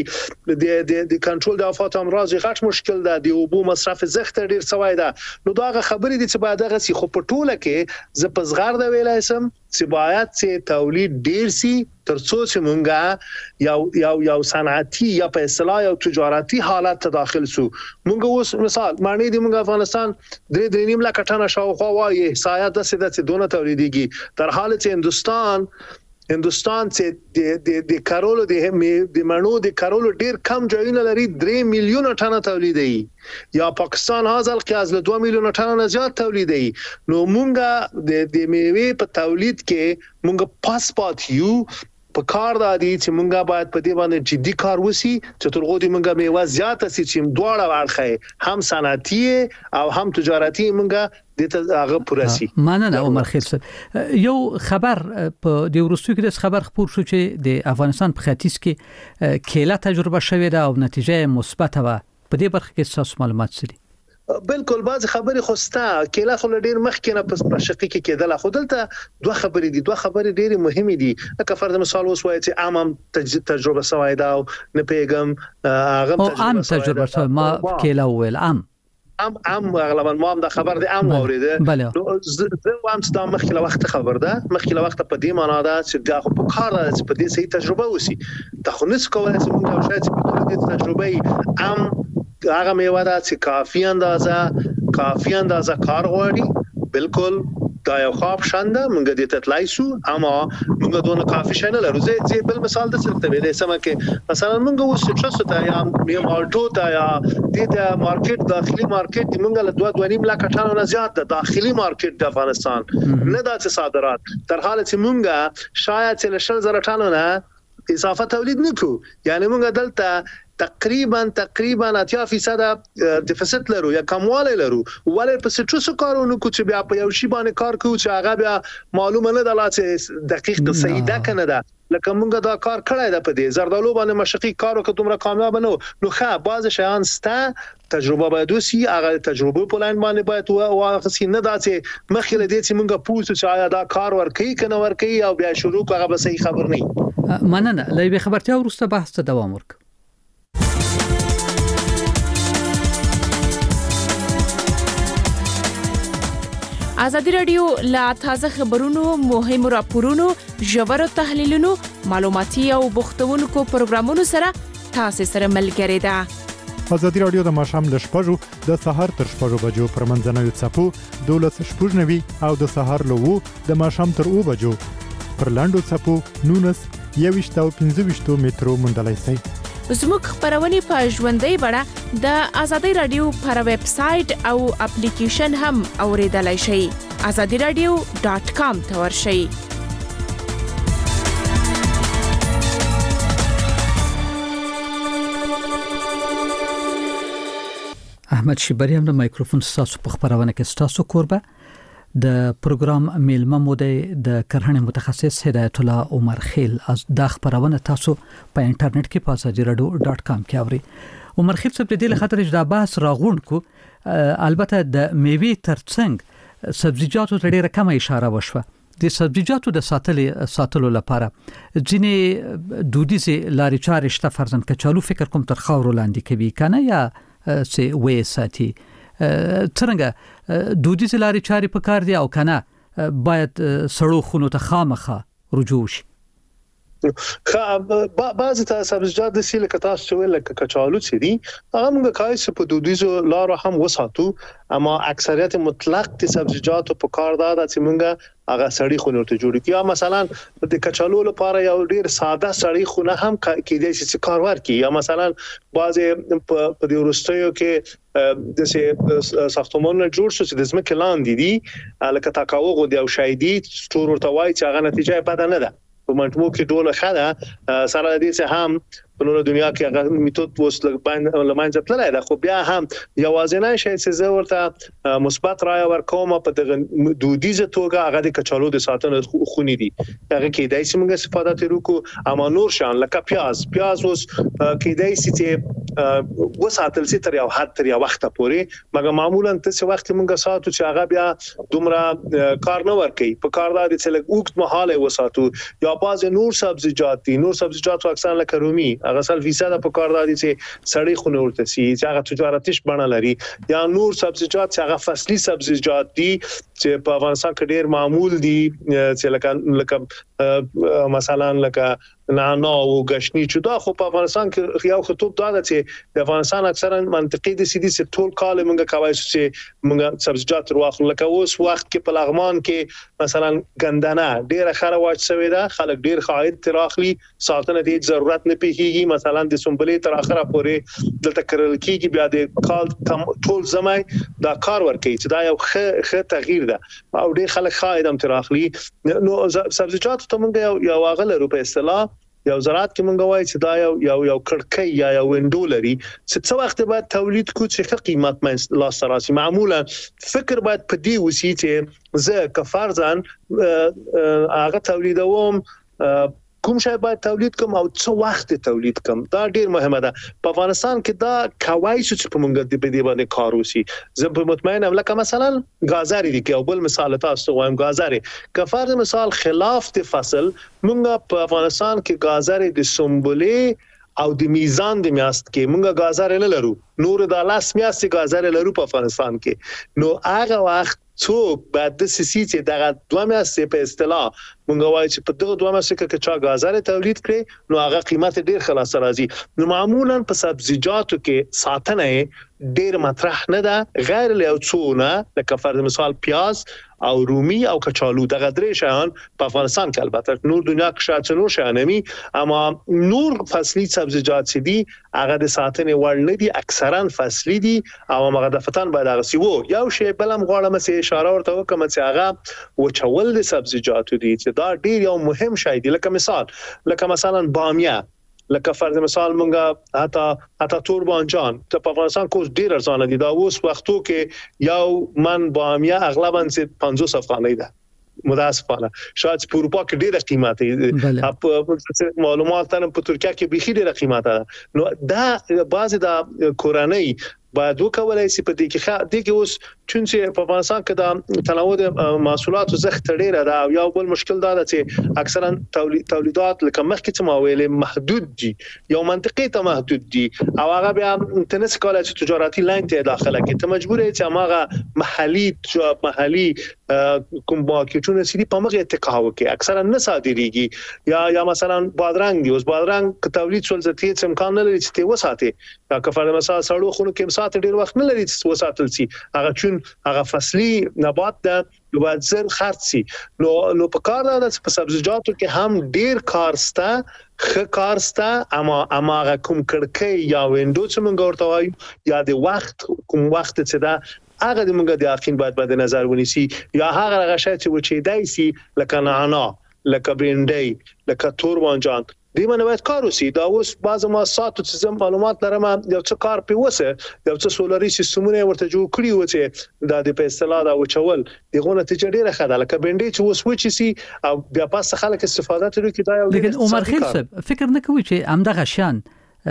د د کنټرول د آفات امراض غټ مشکل ده، د اوبو مصرف زخت ډیر سوی ده. نو دا خبرې دي چې باید هغه سي خو په ټوله کې ز پزغار د ویلای سم چې باید چې تولید ډیر سي ترڅو چې مونږه یو یو یو صنعتي یا په اصطلاح یو تجارتي حالت ته داخل سو. مونږ اوس مثال معنی دی مونږ افغانستان درې درې نیم لک ټنه شاوخوا وایي احصایات د سده چې دونه تولیديږي، در حال چې هندستان هندستان چې د د د کارولو د د مڼو د کارولو ډیر کم ځایونه لري، درې میلیون ټنه تولیدي، یا پاکستان هاذل قیاس له دوه میلیون ټنه نه زیات تولیدي. نو مونږه د د میوه په تولید کې مونږ پاسپورت یو په کار د دې چې مونږه باید په دې باندې جدي کار وسی چې ترغو دې مونږه میوه زیاته سي چې دواړه ورخه هم صنعتي او هم تجارتي مونږه د هغه پرسي. مننه عمر خیل صاحب. یو خبر په د ورستو کې د خبر خبر شو چې د افغانستان په ختیځ کې کېله تجربه شوې ده او نتیجه مثبت و. په دې برخه کې تاسو معلومات سری؟ بالکل بعض خبرې خوسته کېله خو ډیر مخکې نه په شقي کې کېدل، خو دلته دوه خبرې دي، دوه خبرې ډېرې مهمې دي. لکه فرض مثال اوس وایي چې عام تجربه سوای دا نه پیغام هغه تجربه تجربه سوای ما کېله ویل عام ام ام غالبا ما هم د خبر د ام اوریده نو زه وام چې دا مخکې وخت خبر ده، مخکې وخت په دې معنا ده چې دا خو په کار ده چې په دې صحیح تجربه وسی. دا خو نس کولای چې موږ او شاید په دې تجربه ام هغه میوه ده چې کافي اندازه کافي اندازه کار غواړي. بالکل دا یو خواب شانده موږ دې ته تلای شو، اما موږ دونه کافي شنه لرو. زه بل مثال د څه ته ویلې سم کې مثلا موږ اوس څه ته یا مالټو ته یا د مارکیټ داخلي مارکیټ موږ له دوه دوه نیم لک ټنه نه زیات د داخلي مارکیټ د افغانستان نه د صادرات تر حاله چې موږ شاید چې لشل زره ټنه نه اضافه تولید نکو، یعنی موږ دلته تقریبا تقریبا اتیا فیصد ډیفیسټ لرو یا کمواله لرو. ولې په څه څه کارونه کو چې بیا په یو شی باندې کار کوو چې هغه بیا معلومه نه ده لا چې دقیق صحیح ده کنه ده. لکه موږ دا کار کړی ده په دې زردالو باندې مشقي کارو که دومره کامیاب نه نو ښه بعض شیان سته تجربه باید وسی، هغه تجربه په لاین باندې باید واخصي نه ده چې مخکې دې چې موږ پوښتنه چې آیا دا کار ورکي کنه ورکي او بیا شروع هغه به صحیح خبر نه. مننه. لای به خبرتیا ورسته بحث ته دوام ورک. ازادي رادیو لا تازه خبرونو، مهم راپورونو، ژور تحلیلونو، معلوماتي او بوختونکو پروګرامونو سره تاسو سره ملګری ده. ازادي رادیو د ماشام ل شپږو د سحر تر شپږو بجو پر منځنوي چپو دولس شپږنوي او د سحر له وو د ماشام تر او بجو پر لاندو چپو نونس یويشت او پنځه مترو مندلای سي. زموږ خبرونه په ژوندۍ بڼه د ازادي رادیو پر ویب سټ او اپلیکیشن هم اوریدلای شئ. azadi radio dot com ته ورشئ. احمد شیبری هم د مایکروفون تاسو په خبرونه کې تاسو کوربه د پروګرام میلمه مودې د کرهنې متخصص هدایت الله عمر خیل از د خبرونه تاسو په انټرنیټ کې په azadi radio dot com کې اوري. عمر خیل څه په دې خاطر چې دا بحث راغون کو البته د میوه ترڅنګ سبزیجاتو ته ډیره کم اشاره وشوه. د سبزیجاتو د ساتل ساتلو لپاره ځینې دودیزه لارې چارې شته، فرضاً کچالو فکر کوم تر خاور لاندې کوي کنه یا سي وې ساتي څنګه دودیزه لارې چارې په کار دي او کنه باید سړو خونو ته خامخه رجوع شي. خا بعض ته سبزیجات د سیل کتا شویل لکه کچالو چې دي هغه موږ کایس په دودیزو لارو هم وساتو، اما اکثریت مطلق د سبزیجات په کار دا چې موږ هغه سړی خونه ته جوړ کړو. مثلا د کچالو لپاره یو ډیر ساده سړی خونه هم کېدای شي چې کار ورکړي، یا مثلا بعض په د ورستیو کې د سه ساختمانونه جوړ شو چې د ځمکې لاندې دي لکه تاکاوغو دی او شایدي ټور ورته وایي چې هغه نتیجه بده نه ده. په منټمو کې ډول خاله سره دې چې هم په نور دنیا کې هغه میتود وس باندې لمانځ تللی دا خو بیا هم یوازینی شی چې زه ورته مثبت رائے ورکوم په دغه دودیزه توګه هغه د کچالو د ساتنه خونی دي هغه کې دای سیمه استفاده ترکو اما نور شان لکه پیاز پیاز اوس کې دای سي چې وساتل سي تر یو حد تر یو وخت پورې مګر معمولا څه وخت موږ ساتو چې هغه بیا دومره کار نه ورکي په کار دا چې لږ وخت مهاله وساتو یا باز نور سبزیجات دي نور سبزیجات اکثر لکه رومي هغه سل فیصد په کار دا دي چې سړی خونه ورته سي چې هغه تجارتیش بڼه لري یا نور سبزیجات چې هغه فصلي سبزیجات دي چې په افغانستان کې ډېر معمول دي چې لکه لکه مثلا لکه نعناع او غشنی چې دا خو په افغانستان کې یو خطوب دا ده چې د افغانستان اکثرا منطقي دي سي دي چې ټول کال موږ کوي چې موږ سبزیجات واخلو لکه اوس وخت کې په لغمان کې مثلا ګندنه ډېر خره واچ شوی ده خلک ډېر خاید تراخلي ساتنه دې ضرورت نه پیږي مثلا د سنبلې تر اخره پورې دلته کرل کېږي بیا د کال ټول زمای دا کار ورکوي چې دا یو ښه تغییر ده او ډېر خلک خاید هم تراخلي نو سبزیجات ته موږ یو واغله روپې اصطلاح یو زراعت کې مونږ وایي چې دا یو یو یو کړکۍ یا یو وینډو لري چې څو وخت بعد تولید کو چې ښه قیمت مې لا سراسي معمولا فکر باید په دې وسی چې زه کفارزان هغه تولیدوم کوم شی باید تولید کوم او څو وخت تولید کوم دا ډیر مهمه ده په افغانستان کې دا کوي چې په مونږ د دې باندې کار وسی زه په مطمئن ام لکه مثلا غازاری دی کې او بل مثال تاسو وایم غازاری کفار مثال خلاف د فصل مونږ په افغانستان کې غازاری د سنبلې او د میزان د میاست کې مونږ غازاری نه لرو نور د لاس میاست غازاری لرو په افغانستان کې نو هغه وخت څوک بعد د سي سي چې دغه دوه میاشتې په اصطلاح مونږ وایي چې په دغه دوه میاشتې کې چې غازاره تولید کړي نو هغه قیمت ډیر خلاص راځي نو معمولا په سبزیجاتو کې ساتنه ډیر مطرح نه ده غیر له څونه لکه فرض مثال پیاز او رومي او کچالو دغه درې شیان په افغانستان کې البته نور دنیا کې شاید څلور شیان نمي اما نور فصلي سبزیجات چې دي هغه د ساتنې وړ نه دي اکثرا فصلي دي او هغه د فتن باید هغه سی وو یو شی بلم غواړم چې اشاره ورته وکم چې هغه وچول د سبزیجاتو دي چې دا ډیر یو مهم شی دی لکه مثال لکه مثلا بامیه لکه فرض مثال مونږه حتی حتی تور بانجان ته په افغانستان کې ډیر ارزانه دي دا اوس وختو کې یو من بامیه اغلبا پنځوس افغانۍ ده متاسفانه شاید په اروپا کې ډیره قیمت دی په معلومات ترم په ترکیه کې به ډیره قیمت ده نو دا بعضی د کورنۍ باید وکولای شي په دې کې د کې اوس چې په افغانستان کې د تنوع د محصولاتو زخت ډیره ده او یو بل مشکل دا ده چې اکثرا تولیدات لکه مخکې څه ما ویلې محدود دي یو منطقي ته محدود دي او هغه بیا تنس کولای چې تجارتي لاین ته داخله کې ته مجبور یې چې هغه محلي محلي کوم باکیټونه سړي په مغه اتکا وکي اکثرا نه صادريږي یا یا مثلا بادرنګ دی اوس بادرنګ تولید څول ځتې امکان نه لري چې ته وساتي یا کفاره مثلا سړو خونو کې ساعت ډیر وخت نه لري چې وساتل سي هغه چون هغه فصلي نبات ده باید زر خرڅ سي نو نو په کار ده چې په سبزیجاتو کې هم ډیر کارسته خ کارسته اما اما کوم کړکۍ یا وینډو چې موږ ورته وایو یا د وخت کوم وخت چې دا هغه د موږ د اخین باید په نظر ونیسي یا هغه غشای چې وچې دی سي لکه نعناع لکه برنډي لکه تور بانجان دی باندې باید کار وسی دا اوس بعض ما ساتو چې معلومات لرم یو څه کار پیوسه یو څه سولري سیستمونه ورته جوړ کړی و چې دا د په اصطلاح دا وچول دغه نتیجه ډیره ښه ده لکه بنډي چې اوس وچی سي او بیا پاس خلک استفاده کوي کې دا یو لیکن عمر خیل صاحب فکر نه کوي چې همدغه شان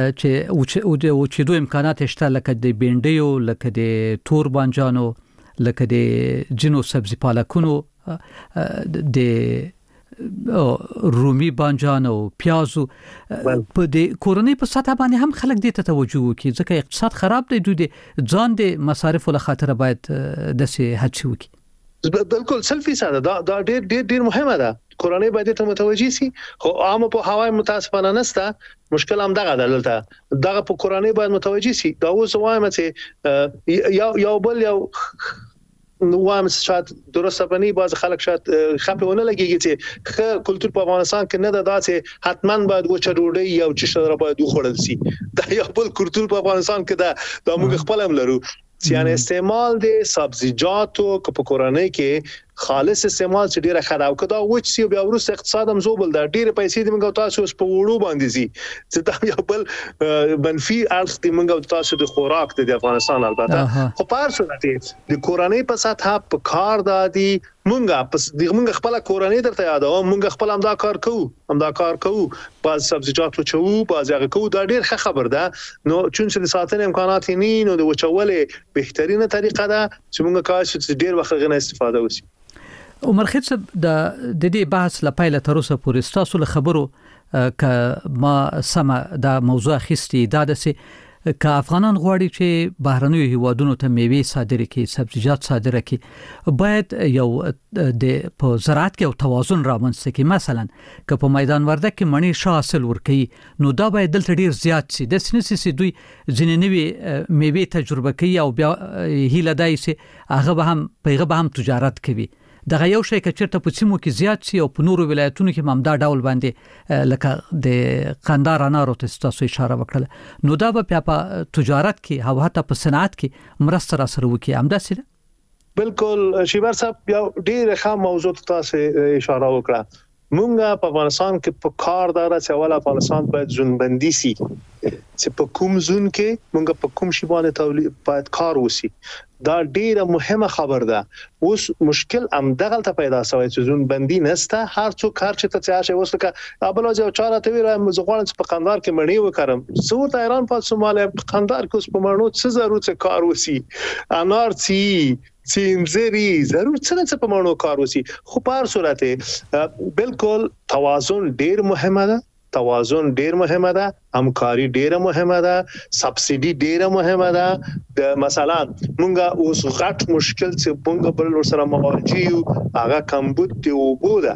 چې او د او چې دوه امکانات شته لکه د بنډیو لکه د تور بانجانو لکه د جنو سبزی پالکونو د رومي بانجان او پیازو په دې کورنۍ په سطح باندې هم خلک دې ته توجه وکړي ځکه اقتصاد خراب دی دوی د ځان د مصارف له خاطر باید د سي هڅه وکړي بالکل سلفي ساده دا دا ډېر ډېر ډېر مهمه ده کورنۍ باید ته متوجي سي خو عام په هواي متاسفانه نسته مشکل هم دغه دلته دغه په کورنۍ باید متوجي سي دا اوس وایم چې یو یو بل یو نو وایم شاید درسته بني باز خلک شاید خپونه لګيږي چې خ کلچر په افغانستان کې نه ده داسې حتماً باید وچه ډوډۍ یا چې شر باید وخوړل شي دا یو بل کلچر په افغانستان کې ده د موږ خپل هم لرو یعنی استعمال د سبزیجاتو په کورنۍ کې خالص استعمال چې ډیره خراب کړه او چې بیا ورسره اقتصاد هم زوبل دا ډیره پیسې د موږ تاسو په وړو باندې زی چې دا یو بل منفي اړخ د موږ تاسو د خوراک د افغانستان البته خو په هر صورت د کورنۍ په سطح په کار دادي مونږه پس د مونږ خپل کورنۍ درته یادو مونږ خپل هم دا کار کوو هم دا کار کوو باز سبزیجات وچو باز هغه کوو دا ډیر ښه خبر ده نو چون چې د ساتنې امکانات نه نو د وچولې بهترینه طریقه ده چې مونږ کاش چې ډیر وخت غنه استفاده وسی عمر خیل صاحب د د دې بحث لپاره تر اوسه پورې تاسو له خبرو ک ما سم دا موضوع خستي دا د که افغانان غواړي چې بهرنیو هیوادونو ته میوه صادره کړي سبزیجات صادره کړي باید یو د په زراعت کې یو توازن رامنځته کړي مثلا که په میدان وردک کې مڼې ښه حاصل ورکړي نو دا باید دلته ډیر زیات شي د سنسي سي دوی ځینې نوي میوه تجربه کوي او بیا هیله دای سي هغه به هم پیغه به هم تجارت کوي دغه یو شی چې چیرته په سیمو کې زیات شي او په نورو ولایتونو کې ممدا ډول باندې لکه د قندار انارو ته تاسو اشاره وکړه نو دا به په تجارت کې او حتی په صنعت کې مرسته را سره وکړي همداسې ده بالکل شیبر صاحب یو ډیر ښه موضوع تاسو اشاره وکړه مونږه په افغانستان کې په کار دار چې اوله افغانستان باید ځونبندي سي چې په کوم ځون کې مونږه په کوم شی باندې تولید باید کار وسی دا ډیره مهمه خبر ده اوس مشکل ام دغه ته پیدا شوی چې ځون بندي نسته هر څوک هر څه ته چاشه اوس لکه ابل او چاره ته ویل مزغوان چې په قندار کې مړی وکړم څو ته ایران په سوماله په قندار کې اوس په مړنو څه ضرورت کار وسی انار چی چینزری ضرورت څه په مړنو کار وسی خو په هر صورت بالکل توازن ډیر مهمه ده توازن ډیر مهمه ده همکاري ډیره مهمه ده سبسيډي ډیره مهمه ده د مثلا مونږه اوس غټ مشکل چې مونږ بل سره مواجه یو هغه کمبود دی او بوده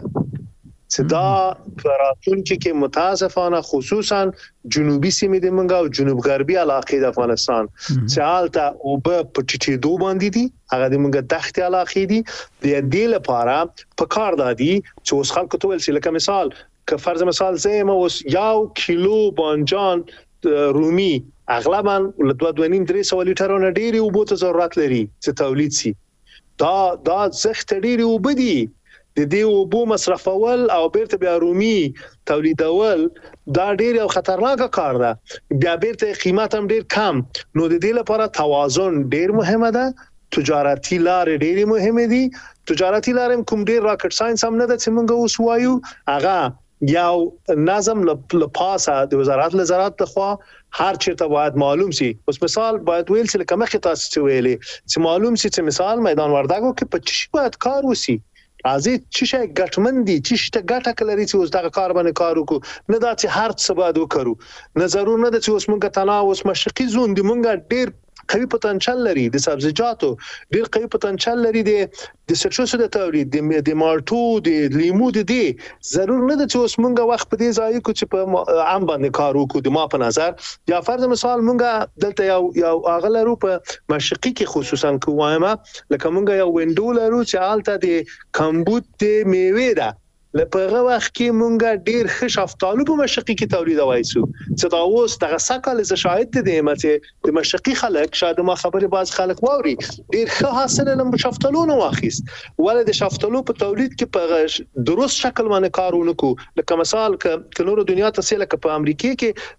چې دا پراتونکو کې متاسفانه خصوصا جنوبي سیمې د مونږه او جنوب غربي علاقې د افغانستان چې حالته او په پټټي دوه باندې دي هغه د مونږه دښتې علاقې دي د دې لپاره په کار دادي چې اوس خلکو ته ول چې لکه مثال که فرض مثال زه ما اوس یو کیلو بانجان رومي اغلبا له دوه دوه نیم درې سو لیټرونه ډېری اوبو ته ضرورت لري چې تولید شي دا دا زخت ډېری وبدي د دې اوبو مصرفول او بیرته بیا رومي تولیدول دا ډېر یو خطرناک کار ده بیا بیرته قیمت هم ډېر کم نو د دې لپاره توازن ډېر مهمه ده تجارتي لارې ډېرې مهمه دي تجارتي لارې کوم ډېر راکټ ساينس هم نه ده چې موږ اوس وایو هغه یو نظم لپاسه د وزارت لزراعت تخوا هر چیرته باید معلوم سي اوس مثال باید ویل چې کومه خطه څه ویلې چې معلوم سي چې مثال میدان وردګو کې په چی باید کار وسی ازي چې شي ګټمندي چې شته ګټه کلري چې اوس دغه کار باندې کار وکړو نه دا چې هر څه باید وکړو نه ضرور نه چې اوس مونږ تناوس مشرقي زون دی مونږ ډیر قوي پوتنشل لري د سبزیجاتو ډیر قوي پوتنشل لري د د سټروسو د تولید د د مالټو د لیمو د دي ضرور نه ده چې اوس مونږه وخت په دې ځای کې چې په عام باندې کار وکړو د ما په نظر یا فرض مثال مونږه دلته یو یو اغلرو په مشرقي کې خصوصا کومه لکه مونږه یو وینډو لرو چې حالت د کمبود د میوه ده لپاره وخت کې مونږه ډیر ښه شفتالو په مشرقي کې تولیدوي سو چې دا اوس دغه سکهال ز شاهد دي چې د مشرقي خلک شاید ما خبره باز خلک ووري ډیر ښه حاصل له شفتالو نو واخیست ولې د شفتالو په تولید کې په درست شکل باندې کارونه کو لکه مثال ک نور دنیا ته سره ک په امریکا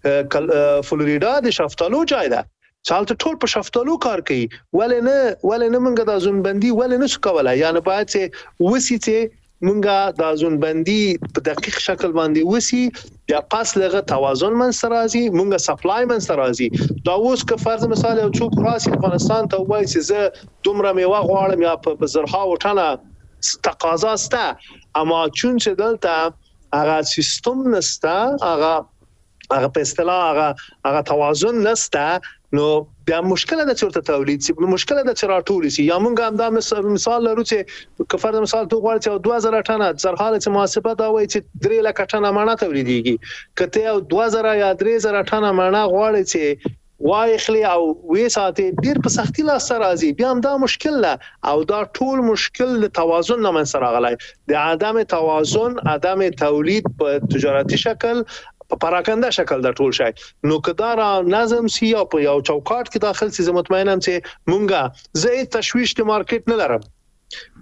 کې فلوریدا د شفتالو ځای ده چالت ټول په شفتالو کار کوي ولې نه ولې نه مونږه د ځونبندي ولې نه سکولا یعنی باید چې وسیته مونږه د ځونبندي په دقیق شکل باندې وسی یا پاس لغه توازن من سرازي مونږه سپلای من سرازي دا اوس که فرض مثال یو څوک راسي افغانستان ته وایي چې زه دومره میوه غواړم یا په زرها وټنه تقاضا سته اما چون چې دلته هغه سیستم نسته هغه هغه په اصطلاح هغه هغه توازن نسته نو بیا مشکله ده چې ورته تولید سي مشکله ده چې راټول سي یا مونږ هم دا مثال لرو چې که فرض مثال تو غواړي چې دوه زره ټنه زرحاله چې محاسبه دا وایي چې درې لک ټنه مڼه تولیديږي کته یو دوه زره یا درې زره ټنه مڼه غواړي چې وای خلی او وې ساتي ډیر په سختي لاس راځي بیا هم دا مشکل نه او دا ټول مشکل د توازن نه من سره غلای د عدم توازن عدم تولید په تجارتي شکل په پراکنده شکل د ټول شي نو کدار نظم سی او په یو چوکاټ کې داخل سي مطمئنم چې مونږه زه تشويش د مارکیټ نه لرم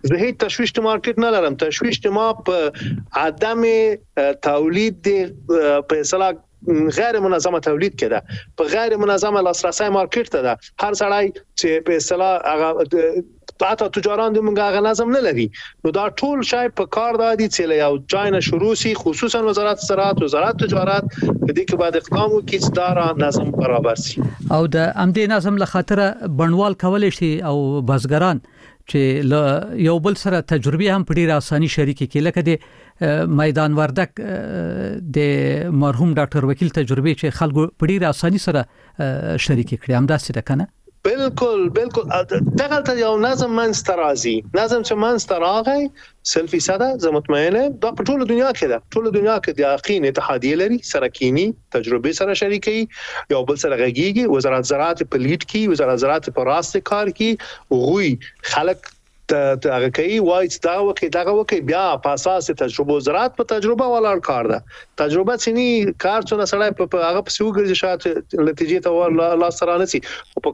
زه هیڅ تشویش د مارکیټ نه لرم. تشویش د ما په عدم تولید په اصطلاح غیر منظمه تولید کده، په غیر منظمه لاسرسي مارکیټ ته ده. هر سړی چې په اصطلاح هغه تاسو تجاران د منګه نظم نه لري، نو دا ټول شای په کار دادي چې یو ځای نه شروع سي، خصوصا وزارت زراعت او وزارت تجارت د دې کې بعد اقدام وکړي چې دا نظم برابر سي. او د امدې نظم له خاطر بڼوال کولای شي او بازګران چې یو بل سره تجربه هم په ډیره اساني شریک کړي، لکه د میدان وردک د مرحوم ډاکټر وکیل تجربه چې خلکو په ډیره اساني سره شریک کړي، هم داسې ده کنه؟ بالکل بالکل دغه ته یو نظم منځته راځي. نظم چې منځته راغی سل فیصد زه مطمئنه دا په ټول دنیا کې ده. ټول دنیا کې د یقین اتحادیه لري، سره کینی تجربه سره شریکي، یو بل سره غږیږي. وزارت زراعت په لیډ کې، وزارت زراعت په راست کار کې، وغوي خلک ته هغه کوي وایي چې دا وکي دا وکي بیا په اساس تجربه زراعت په تجربه ولاړ کار ده. تجربه سني کار څونه سړی په هغه په سیو ګرځي شاته نتیجې ته لا سره نسی.